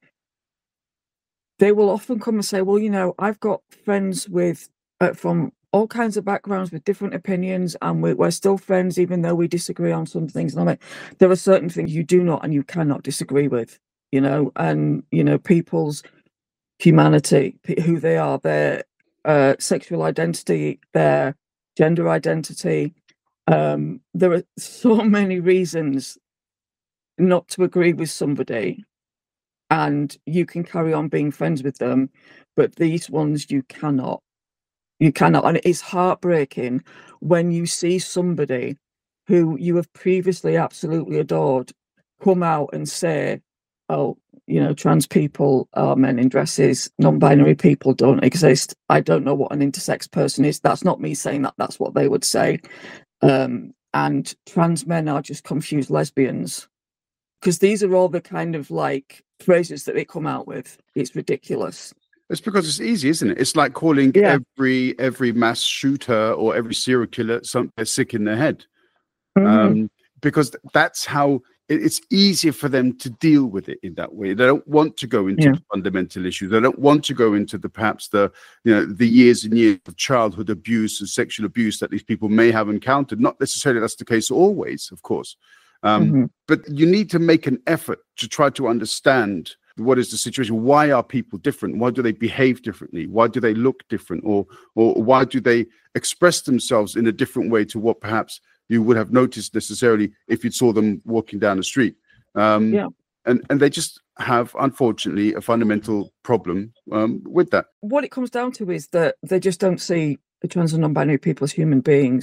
they will often come and say, "Well, you know, I've got friends with uh, from all kinds of backgrounds with different opinions, and we're, we're still friends, even though we disagree on some things." And I'm like, there are certain things you do not and you cannot disagree with, you know, and you know, people's humanity, who they are, their Uh, sexual identity, their gender identity. Um, there are so many reasons not to agree with somebody, and you can carry on being friends with them, but these ones you cannot. You cannot. And it is heartbreaking when you see somebody who you have previously absolutely adored come out and say, oh, you know, trans people are men in dresses, non-binary people don't exist. I don't know what an intersex person is. That's not me saying that. That's what they would say. Um, and trans men are just confused lesbians. Because these are all the kind of like phrases that they come out with. It's ridiculous. It's because it's easy, isn't it? It's like calling yeah. every every mass shooter or every serial killer something sick in the head. Mm-hmm. Um, because that's how it's easier for them to deal with it in that way. They don't want to go into yeah. the fundamental issues. They don't want to go into the perhaps the you know the years and years of childhood abuse and sexual abuse that these people may have encountered. Not necessarily that's the case always, of course. Um, mm-hmm. But you need to make an effort to try to understand what is the situation. Why are people different? Why do they behave differently? Why do they look different? Or or why do they express themselves in a different way to what perhaps you would have noticed necessarily if you saw them walking down the street. Um, yeah. And, and they just have, unfortunately, a fundamental problem um, with that. What it comes down to is that they just don't see the trans and non-binary people as human beings.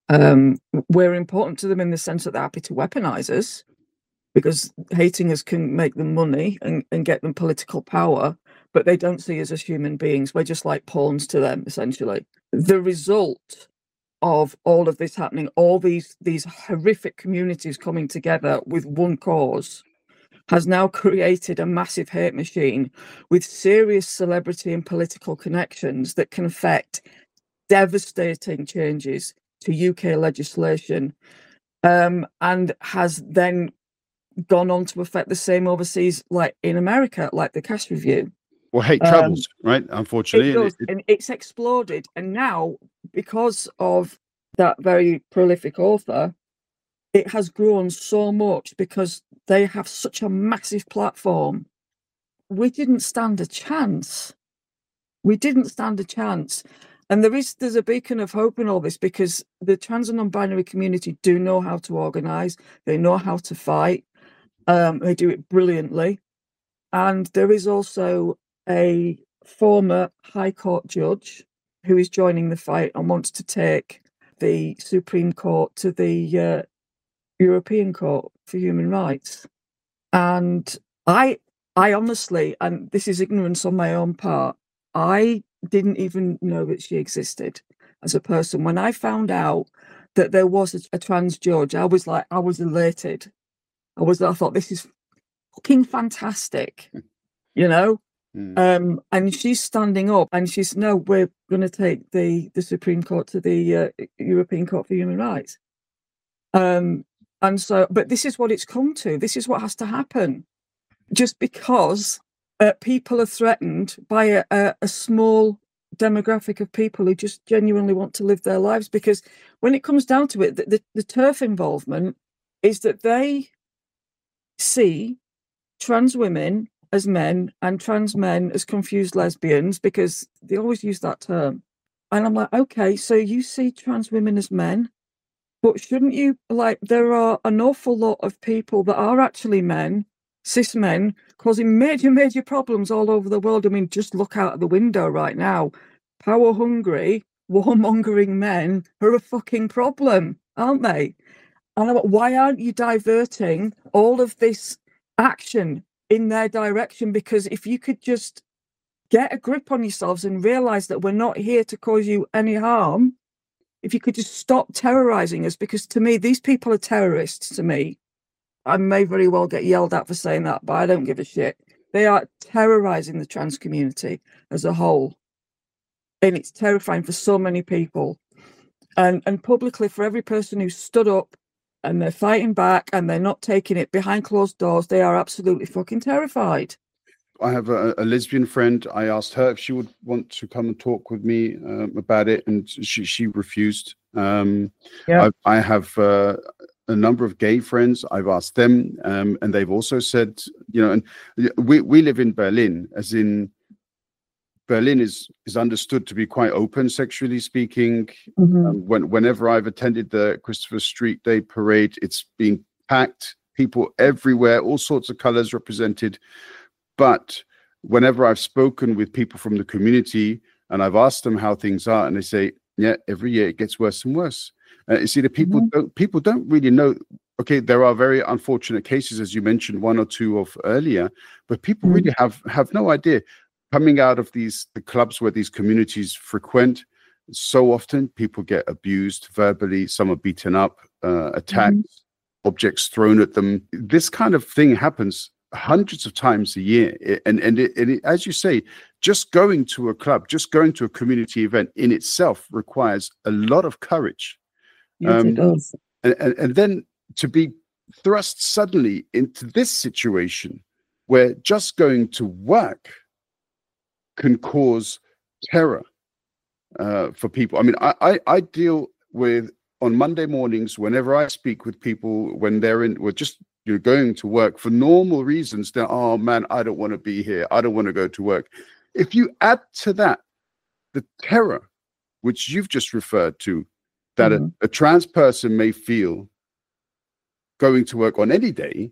Um, we're important to them in the sense that they're happy to weaponize us, because hating us can make them money and, and get them political power, but they don't see us as human beings. We're just like pawns to them, essentially. The result of all of this happening, all these these horrific communities coming together with one cause, has now created a massive hate machine with serious celebrity and political connections that can affect devastating changes to U K legislation, um, and has then gone on to affect the same overseas, like in America, like the Cash Review. Well, hate Um, travels, right? Unfortunately. It and does, it- it- and it's exploded. And now, because of that very prolific author, it has grown so much because they have such a massive platform. We didn't stand a chance. We didn't stand a chance. And there is there's a beacon of hope in all this, because the trans and non-binary community do know how to organise. They know how to fight. Um, they do it brilliantly. And there is also a former High Court judge who is joining the fight and wants to take the Supreme Court to the uh, European Court for Human Rights. And I, I honestly, and this is ignorance on my own part, I didn't even know that she existed as a person. When I found out that there was a, a trans judge, I was like, I was elated. I was, I thought, this is fucking fantastic, you know? Mm. Um, and she's standing up and she's, no, we're going to take the, the Supreme Court to the uh, European Court for Human Rights. Um, and so, but this is what it's come to. This is what has to happen. Just because uh, people are threatened by a, a, a small demographic of people who just genuinely want to live their lives. Because when it comes down to it, the, the, the TERF involvement is that they see trans women as men and trans men as confused lesbians, because they always use that term. And I'm like, okay, so you see trans women as men, but shouldn't you, like, there are an awful lot of people that are actually men, cis men, causing major, major problems all over the world. I mean, just look out of the window right now. Power hungry, warmongering men are a fucking problem, aren't they? And I'm like, why aren't you diverting all of this action in their direction? Because if you could just get a grip on yourselves and realize that we're not here to cause you any harm, if you could just stop terrorizing us, because to me, these people are terrorists to me. I may very well get yelled at for saying that, but I don't give a shit. They are terrorizing the trans community as a whole. And it's terrifying for so many people. And, and publicly, for every person who stood up and they're fighting back and they're not taking it behind closed doors, they are absolutely fucking terrified. I have a, a lesbian friend. I asked her if she would want to come and talk with me um, about it, and she she refused. Um, Yeah. I, I have uh, a number of gay friends. I've asked them, um, and they've also said, you know, and we we live in Berlin, as in Berlin is is understood to be quite open, sexually speaking. Mhm. Um, when whenever I've attended the Christopher Street Day parade, it's being packed, people everywhere, all sorts of colors represented. But whenever I've spoken with people from the community and I've asked them how things are, and they say, yeah, every year it gets worse and worse. Uh, you see, the people Mhm. don't people don't really know. Okay, there are very unfortunate cases, as you mentioned, one or two of earlier, but people Mhm. really have have no idea. Coming out of these the clubs where these communities frequent, so often people get abused verbally. Some are beaten up, uh, attacked, Mhm. objects thrown at them. This kind of thing happens hundreds of times a year. I- And and, it, and it, as you say, just going to a club, just going to a community event in itself requires a lot of courage. Yes, Um, it does. And, and, and then to be thrust suddenly into this situation where just going to work can cause terror uh, for people. I mean, I, I, I deal with, on Monday mornings, whenever I speak with people, when they're in, we're just you're going to work for normal reasons, they're, oh man, I don't want to be here. I don't want to go to work. If you add to that the terror, which you've just referred to, that Mhm. a, a trans person may feel going to work on any day,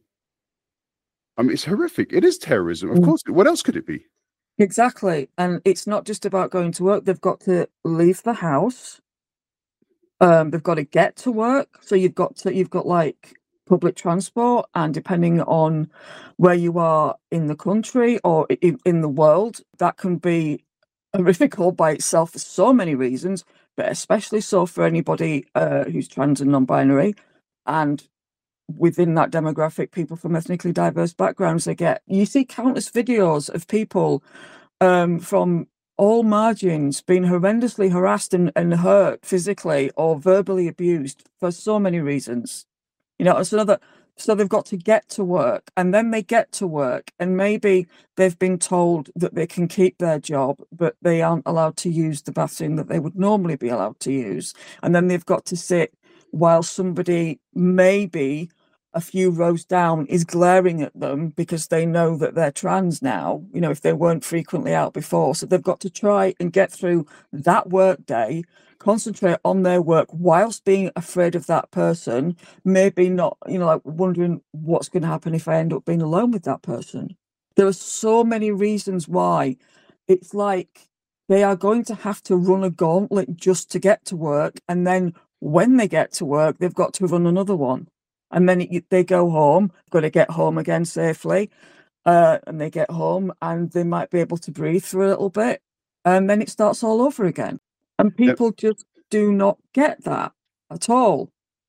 I mean, it's horrific. It is terrorism. Of Mm. course. What else could it be? Exactly. And it's not just about going to work. They've got to leave the house. Um, they've got to get to work, so you've got to you've got, like, public transport, and depending on where you are in the country or I in in the world, that can be horrific all by itself for so many reasons, but especially so for anybody, uh, who's trans and non-binary, and within that demographic, people from ethnically diverse backgrounds, they get you see countless videos of people, um, from all margins being horrendously harassed and and hurt physically or verbally abused for so many reasons. You know, so that so they've got to get to work, and then they get to work, and maybe they've been told that they can keep their job, but they aren't allowed to use the bathroom that they would normally be allowed to use. And then they've got to sit while somebody maybe a few rows down is glaring at them because they know that they're trans now, you know, if they weren't frequently out before. So they've got to try and get through that work day, concentrate on their work whilst being afraid of that person, maybe not, you know, like wondering what's going to happen if I end up being alone with that person. There are so many reasons why it's like they are going to have to run a gauntlet just to get to work. And then when they get to work, they've got to run another one. And then it, they go home, got to get home again safely. Uh, and they get home and they might be able to breathe for a little bit. And then it starts all over again. And people yep. just do not get that at all.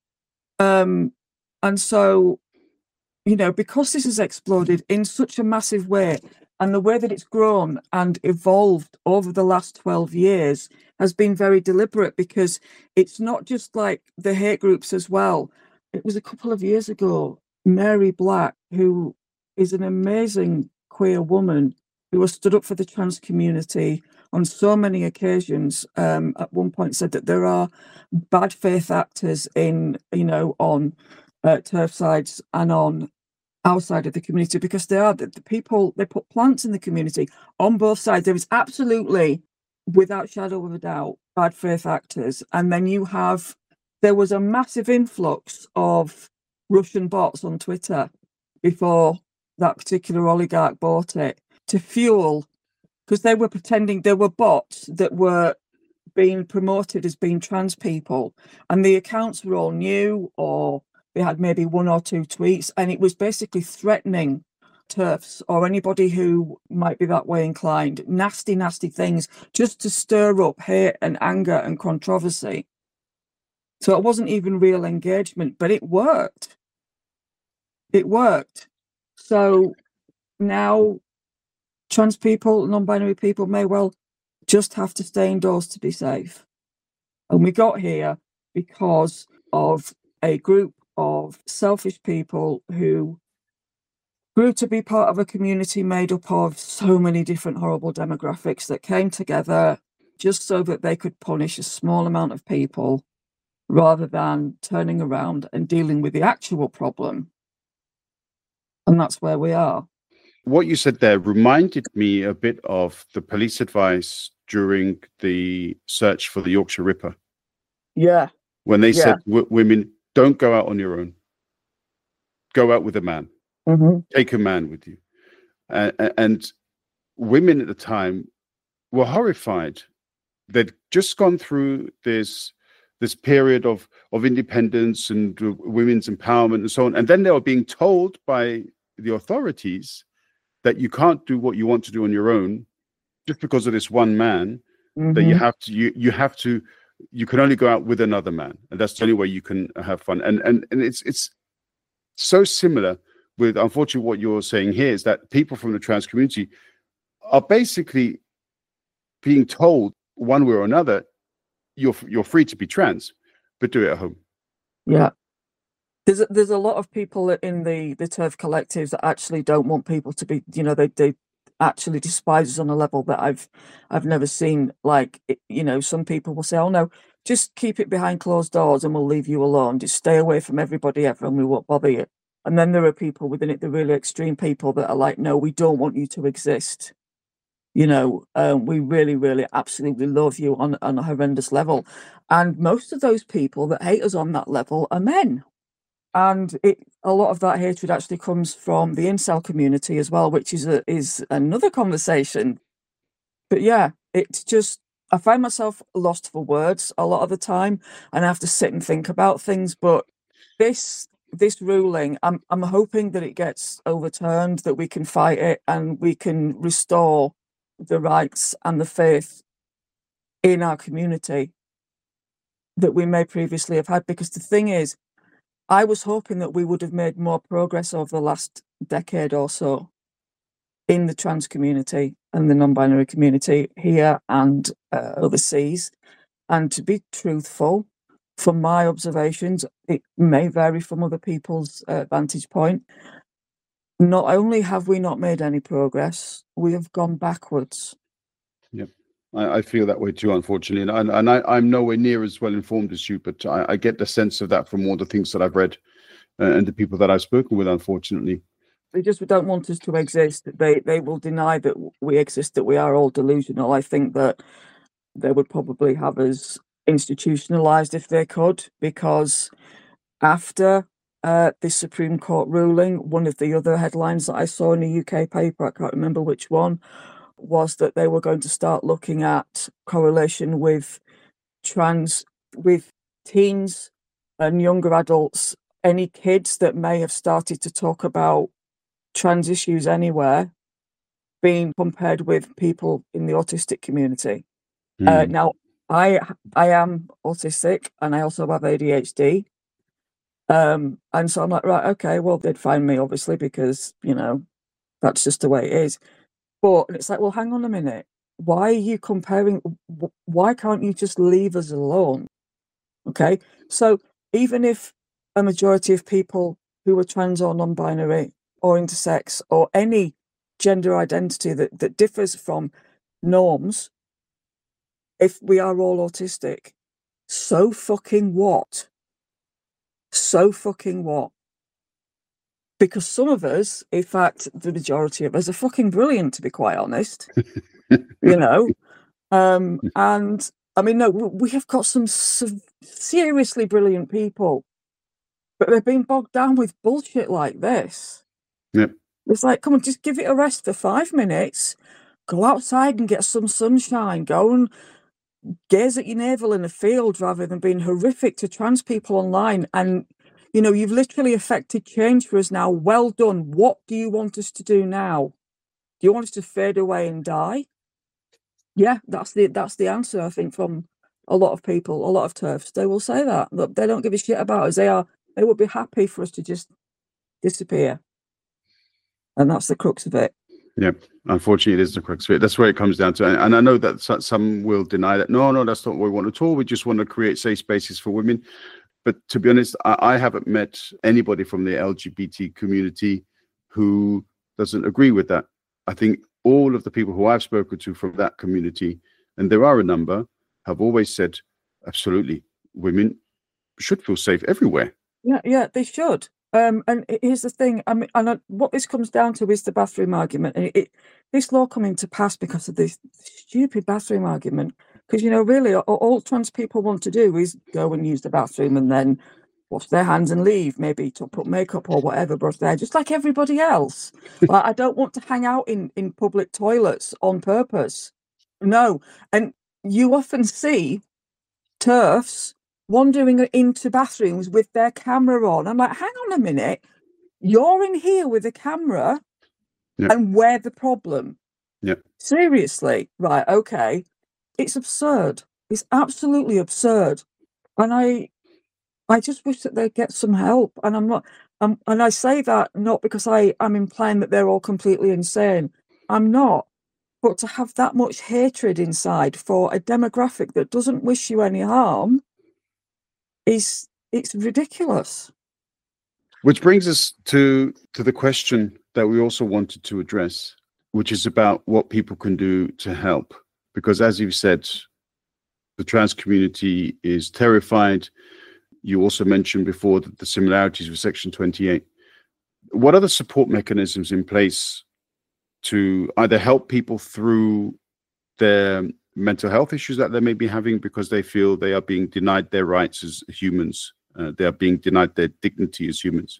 Um, and so, you know, because this has exploded in such a massive way, and the way that it's grown and evolved over the last twelve years has been very deliberate, because it's not just like the hate groups as well. It was a couple of years ago, Mary Black, who is an amazing queer woman who has stood up for the trans community on so many occasions, um, at one point said that there are bad faith actors in, you know, on uh, turf sides and on our side of the community, because they are the, the people, they put plants in the community on both sides. There is absolutely, without shadow of a doubt, bad faith actors. And then you have, there was a massive influx of Russian bots on Twitter before that particular oligarch bought it to fuel, because they were pretending there were bots that were being promoted as being trans people, and the accounts were all new, or they had maybe one or two tweets, and it was basically threatening TERFs or anybody who might be that way inclined, nasty, nasty things, just to stir up hate and anger and controversy. So it wasn't even real engagement, but it worked. It worked. So now trans people, non-binary people may well just have to stay indoors to be safe. And we got here because of a group of selfish people who grew to be part of a community made up of so many different horrible demographics that came together just so that they could punish a small amount of people rather than turning around and dealing with the actual problem. And that's where we are. What you said there reminded me a bit of the police advice during the search for the Yorkshire Ripper. Yeah. When they yeah. said, w- women, don't go out on your own. Go out with a man. Mm-hmm. Take a man with you. Uh, and women at the time were horrified. They'd just gone through this this period of, of independence and uh, women's empowerment and so on. And then they were being told by the authorities that you can't do what you want to do on your own just because of this one man, mm-hmm. that you have to, you, you have to, you can only go out with another man. And that's the only way you can have fun. And, and, and it's, it's so similar with, unfortunately, what you're saying here is that people from the trans community are basically being told one way or another, you're, you're free to be trans, but do it at home. Yeah. There's a, there's a lot of people in the, the TERF collectives that actually don't want people to be, you know, they, they actually despise us on a level that I've I've never seen. Like, you know, some people will say, oh no, just keep it behind closed doors and we'll leave you alone. Just stay away from everybody ever and we won't bother you. And then there are people within it, the really extreme people that are like, no, we don't want you to exist. You know, um, we really, really, absolutely love you on, on a horrendous level. And most of those people that hate us on that level are men. And it, a lot of that hatred actually comes from the incel community as well, which is a, is another conversation. But yeah, it's just I find myself lost for words a lot of the time, and I have to sit and think about things. But this this ruling, I'm I'm hoping that it gets overturned, that we can fight it and we can restore the rights and the faith in our community that we may previously have had. Because the thing is, I was hoping that we would have made more progress over the last decade or so in the trans community and the non-binary community here and uh, overseas. And to be truthful, from my observations, it may vary from other people's uh, vantage point. Not only have we not made any progress, we have gone backwards. Yep. I, I feel that way too, unfortunately. And, and I, I'm nowhere near as well informed as you, but I, I get the sense of that from all the things that I've read uh, and the people that I've spoken with, unfortunately. They just don't want us to exist. They they will deny that we exist, that we are all delusional. I think that they would probably have us institutionalized if they could, because after uh, this Supreme Court ruling, one of the other headlines that I saw in a U K paper, I can't remember which one, was that they were going to start looking at correlation with trans, with teens and younger adults, any kids that may have started to talk about trans issues anywhere, being compared with people in the autistic community. Mm. Uh, now, I I am autistic and I also have A D H D. Um, and so I'm like, right, okay, well, they'd find me, obviously, because, you know, that's just the way it is. But it's like, well, hang on a minute. Why are you comparing? Why can't you just leave us alone? Okay. So even if a majority of people who are trans or non-binary or intersex or any gender identity that, that differs from norms, if we are all autistic, so fucking what? So fucking what? Because some of us, in fact, the majority of us are fucking brilliant, to be quite honest. You know? Um, and I mean, no, we have got some seriously brilliant people, but they've been bogged down with bullshit like this. Yep. It's like, come on, just give it a rest for five minutes, go outside and get some sunshine, go and gaze at your navel in a field rather than being horrific to trans people online. And, you know, you've literally affected change for us now. Well done. What do you want us to do now? Do you want us to fade away and die? Yeah, that's the that's the answer, I think, from a lot of people, a lot of TERFs. They will say that. Look, they don't give a shit about us. They are they would be happy for us to just disappear. And that's the crux of it. Yeah, unfortunately, it is the crux of it. That's where it comes down to. And I know that some will deny that. No, no, that's not what we want at all. We just want to create safe spaces for women. But to be honest, I, I haven't met anybody from the L G B T community who doesn't agree with that. I think all of the people who I've spoken to from that community, and there are a number, have always said, absolutely, women should feel safe everywhere. Yeah, yeah, they should. Um, and here's the thing. I mean, and I, what this comes down to is the bathroom argument. And it, it, this law coming to pass because of this stupid bathroom argument. Because, you know, really, all, all trans people want to do is go and use the bathroom and then wash their hands and leave, maybe to put makeup or whatever, brush their hair, just like everybody else. Like, I don't want to hang out in, in public toilets on purpose. No. And you often see TERFs wandering into bathrooms with their camera on. I'm like, hang on a minute. You're in here with a camera yep. and we're the problem. Yep. Seriously. Right. Okay. It's absurd. It's absolutely absurd. And I, I just wish that they'd get some help. And I'm not, um, and I say that not because I am implying that they're all completely insane. I'm not. But to have that much hatred inside for a demographic that doesn't wish you any harm is, it's ridiculous. Which brings us to to the question that we also wanted to address, which is about what people can do to help. Because as you've said, the trans community is terrified. You also mentioned before that the similarities with Section twenty-eight. What are the support mechanisms in place to either help people through their mental health issues that they may be having because they feel they are being denied their rights as humans? Uh, they are being denied their dignity as humans.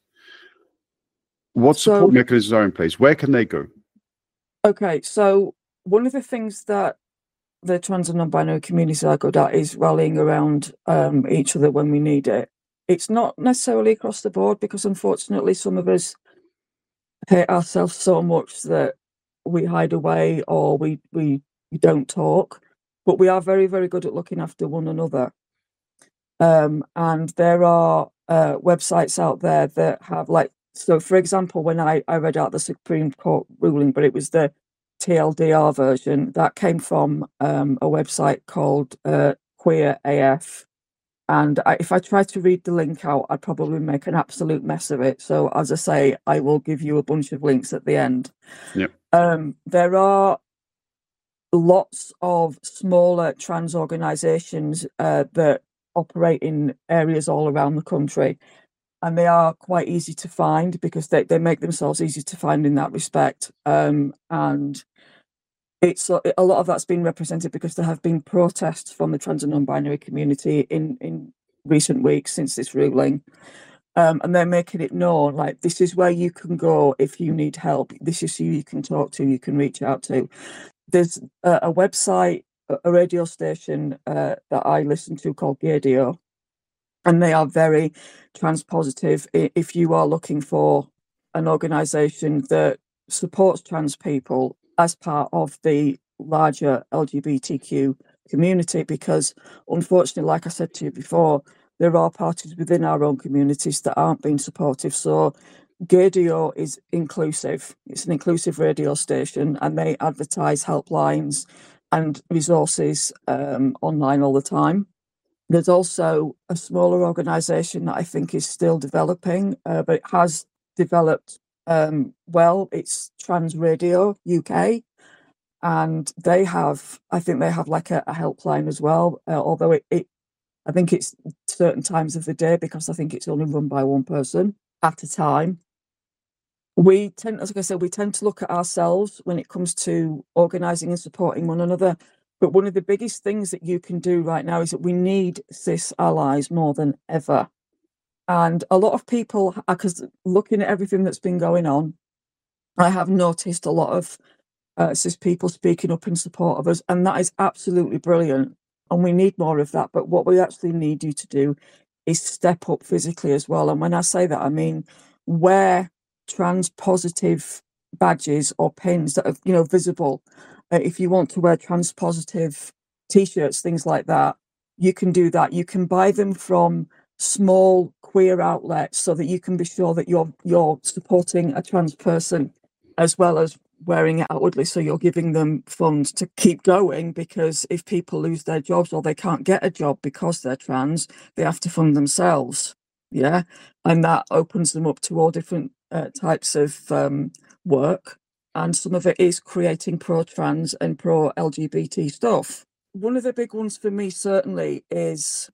What support so, mechanisms are in place? Where can they go? Okay, so one of the things that the trans and non-binary communities are good at is rallying around um, each other when we need it. It's not necessarily across the board, because unfortunately some of us hate ourselves so much that we hide away, or we, we, we don't talk, but we are very, very good at looking after one another. Um, and there are uh, websites out there that have, like, so for example, when I, I read out the Supreme Court ruling, but it was the T L D R version, that came from um, a website called uh, Queer A F. And I, if I tried to read the link out, I'd probably make an absolute mess of it. So as I say, I will give you a bunch of links at the end. Yep. Um, there are lots of smaller trans organisations uh, that operate in areas all around the country, and they are quite easy to find because they, they make themselves easy to find in that respect. Um, and it's a, a lot of that's been represented because there have been protests from the trans and non-binary community in, in recent weeks since this ruling. Um, and they're making it known, like, this is where you can go if you need help. This is who you can talk to, you can reach out to. There's a, a website, a radio station uh, that I listen to called Gadio, and they are very trans positive. If you are looking for an organisation that supports trans people as part of the larger L G B T Q community, because unfortunately, like I said to you before, there are parties within our own communities that aren't being supportive. So Gadio is inclusive. It's an inclusive radio station, and they advertise helplines and resources um, online all the time. There's also a smaller organisation that I think is still developing, uh, but it has developed um, well. It's Trans Radio U K, and they have, I think they have like a, a helpline as well, uh, although it, it, I think it's certain times of the day, because I think it's only run by one person at a time. We tend, as I said, we tend to look at ourselves when it comes to organising and supporting one another. But one of the biggest things that you can do right now is that we need cis allies more than ever. And a lot of people, because looking at everything that's been going on, I have noticed a lot of uh, cis people speaking up in support of us, and that is absolutely brilliant. And we need more of that. But what we actually need you to do is step up physically as well. And when I say that, I mean wear trans positive badges or pins that are, you know, visible. Uh, if you want to wear trans positive t-shirts, things like that, you can do that. You can buy them from small queer outlets so that you can be sure that you're you're supporting a trans person as well as wearing it outwardly. So you're giving them funds to keep going, because if people lose their jobs or they can't get a job because they're trans, they have to fund themselves. Yeah. And that opens them up to all different uh, types of um, work. And some of it is creating pro-trans and pro-L G B T stuff. One of the big ones for me certainly is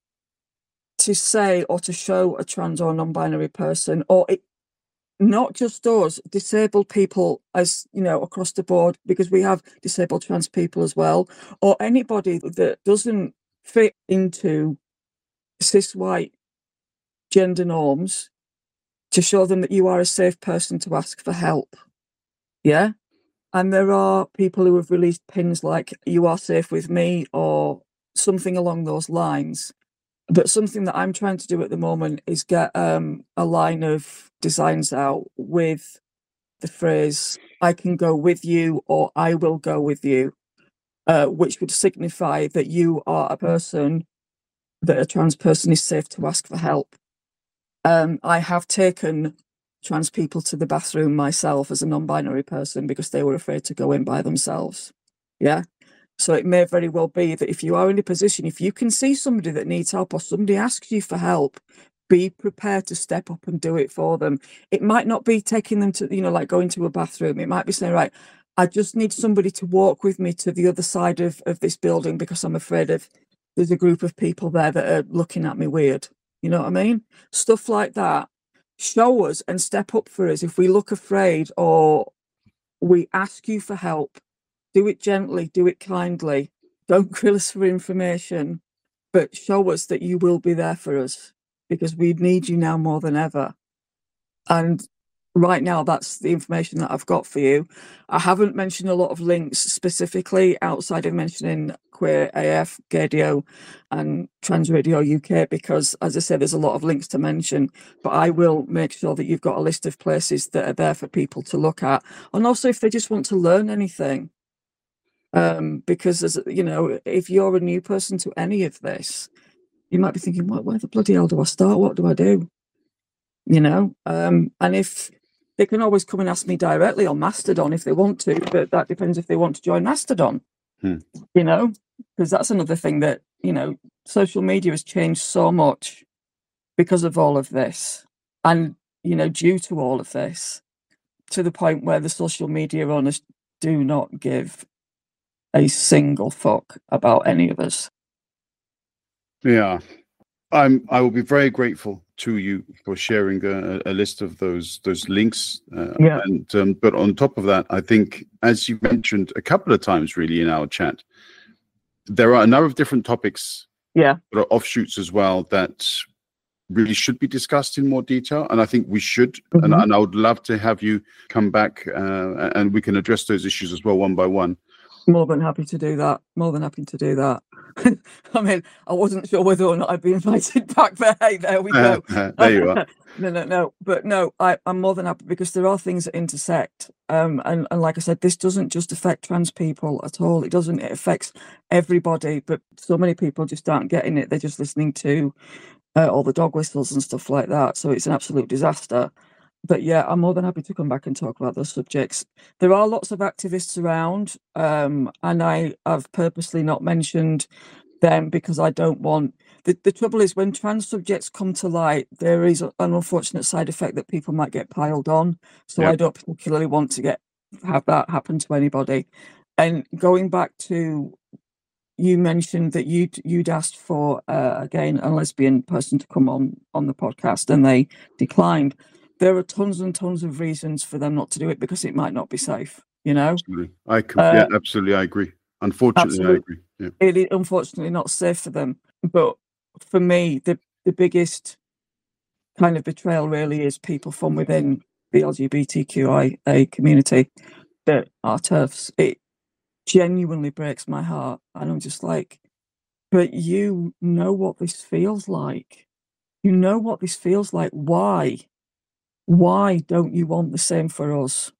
to say or to show a trans or non-binary person, or it, not just us, disabled people, as you know, across the board, because we have disabled trans people as well, or anybody that doesn't fit into cis white gender norms, to show them that you are a safe person to ask for help. Yeah. And there are people who have released pins like "You are safe with me" or something along those lines. But something that I'm trying to do at the moment is get um, a line of designs out with the phrase "I can go with you" or "I will go with you," uh, which would signify that you are a person, that a trans person is safe to ask for help. Um, I have taken trans people to the bathroom myself as a non-binary person because they were afraid to go in by themselves. Yeah. So it may very well be that if you are in a position, if you can see somebody that needs help or somebody asks you for help, be prepared to step up and do it for them. It might not be taking them to, you know, like going to a bathroom. It might be saying, right, I just need somebody to walk with me to the other side of, of this building because I'm afraid of there's a group of people there that are looking at me weird. You know what I mean? Stuff like that. Show us and step up for us. If we look afraid or we ask you for help, do it gently, do it kindly. Don't grill us for information, but show us that you will be there for us, because we need you now more than ever. And right now, that's the information that I've got for you. I haven't mentioned a lot of links specifically outside of mentioning Queer A F, Gaydio, and Trans Radio U K, because, as I said, there's a lot of links to mention. But I will make sure that you've got a list of places that are there for people to look at, and also if they just want to learn anything. Um, because, as you know, if you're a new person to any of this, you might be thinking, "What? Where the bloody hell do I start? What do I do?" You know, um, and if they can always come and ask me directly on Mastodon if they want to, but that depends if they want to join Mastodon. Hmm. You know, because that's another thing that, you know, social media has changed so much because of all of this, and you know, due to all of this, to the point where the social media owners do not give a single fuck about any of us. Yeah, I'm. I will be very grateful to you for sharing a, a list of those those links. Uh, Yeah. And um, but on top of that, I think, as you mentioned a couple of times, really in our chat, there are a number of different topics. Yeah. That are offshoots as well that really should be discussed in more detail, and I think we should. Mm-hmm. And, and I would love to have you come back, uh, and we can address those issues as well, one by one. More than happy to do that. More than happy to do that. I mean, I wasn't sure whether or not I'd be invited back, but hey, there we go. There you are. no, no, no. But no, I, I'm more than happy, because there are things that intersect. Um, and, and like I said, this doesn't just affect trans people at all. It doesn't. It affects everybody. But so many people just aren't getting it. They're just listening to uh, all the dog whistles and stuff like that. So it's an absolute disaster. But yeah, I'm more than happy to come back and talk about those subjects. There are lots of activists around, um, and I have purposely not mentioned them because I don't want... The, the trouble is, when trans subjects come to light, there is an unfortunate side effect that people might get piled on. So Yep. I don't particularly want to get have that happen to anybody. And going back to... You mentioned that you'd, you'd asked for, uh, again, a lesbian person to come on, on the podcast, and they declined. There are tons and tons of reasons for them not to do it, because it might not be safe, you know? Absolutely. I com- Uh, yeah, absolutely. I agree. Unfortunately, I absolutely. agree. Yeah. It is unfortunately not safe for them. But for me, the, the biggest kind of betrayal really is people from within the L G B T Q I A community that are TERFs. It genuinely breaks my heart. And I'm just like, but you know what this feels like. You know what this feels like. Why? Why don't you want the same for us?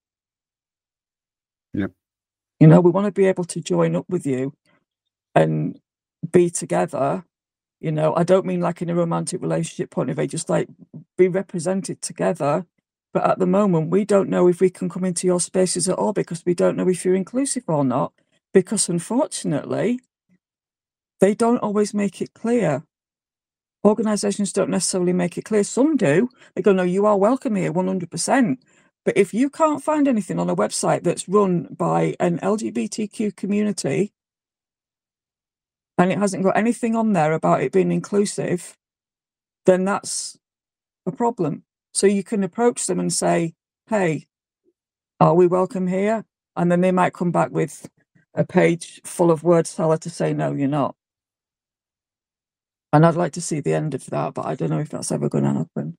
Yep. You know, we want to be able to join up with you and be together. You know, I don't mean like in a romantic relationship point of view, just like be represented together. But at the moment, we don't know if we can come into your spaces at all, because we don't know if you're inclusive or not. Because unfortunately, they don't always make it clear. Organisations don't necessarily make it clear. Some do. They go, no, you are welcome here, one hundred percent. But if you can't find anything on a website that's run by an L G B T Q community, and it hasn't got anything on there about it being inclusive, then that's a problem. So you can approach them and say, hey, are we welcome here? And then they might come back with a page full of word salad to say, no, you're not. And I'd like to see the end of that, but I don't know if that's ever going to happen.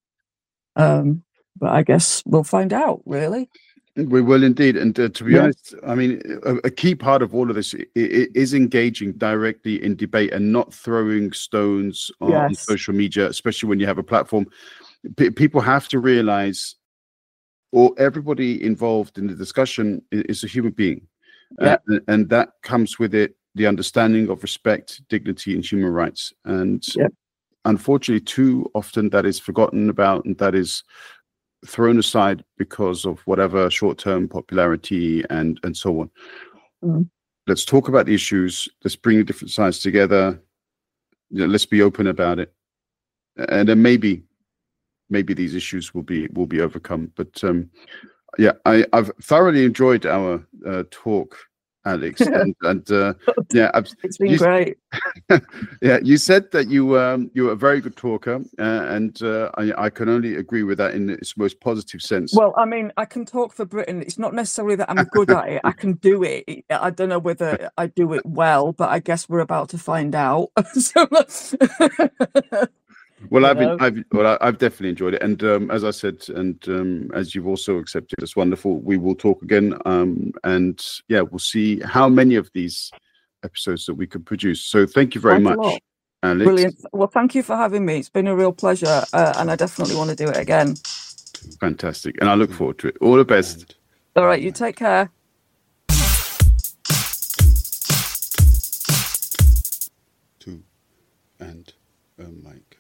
Um, but I guess we'll find out, really. We will indeed. And uh, to be Yeah. honest, I mean, a, a key part of all of this i- i- is engaging directly in debate and not throwing stones on, on Yes. social media, especially when you have a platform. P- people have to realize, or everybody involved in the discussion is, is a human being. Yeah. Uh, and that comes with it the understanding of respect, dignity, and human rights. And Yeah. unfortunately, too often that is forgotten about, and that is thrown aside because of whatever short-term popularity and and so on. Mm. Let's talk about the issues. Let's bring the different sides together. You know, let's be open about it, and then maybe maybe these issues will be will be overcome. But um, yeah, I, I've thoroughly enjoyed our uh, talk, Alex, and, and uh, yeah, I've, It's been you, great. yeah, you said that you um, you were a very good talker, uh, and uh, I, I can only agree with that in its most positive sense. Well, I mean, I can talk for Britain. It's not necessarily that I'm good at it. I can do it. I don't know whether I do it well, but I guess we're about to find out. So, Well, You I've been, know? I've, well, I- I've definitely enjoyed it, and um, as I said, and um, as you've also accepted, it's wonderful. We will talk again, um, and yeah, we'll see how many of these episodes that we could produce. So, thank you very Quite a much, lot. Alex. Brilliant. Well, thank you for having me. It's been a real pleasure, uh, and I definitely want to do it again. Fantastic, and I look forward to it. All the best. All right, you take care. Two and a mic.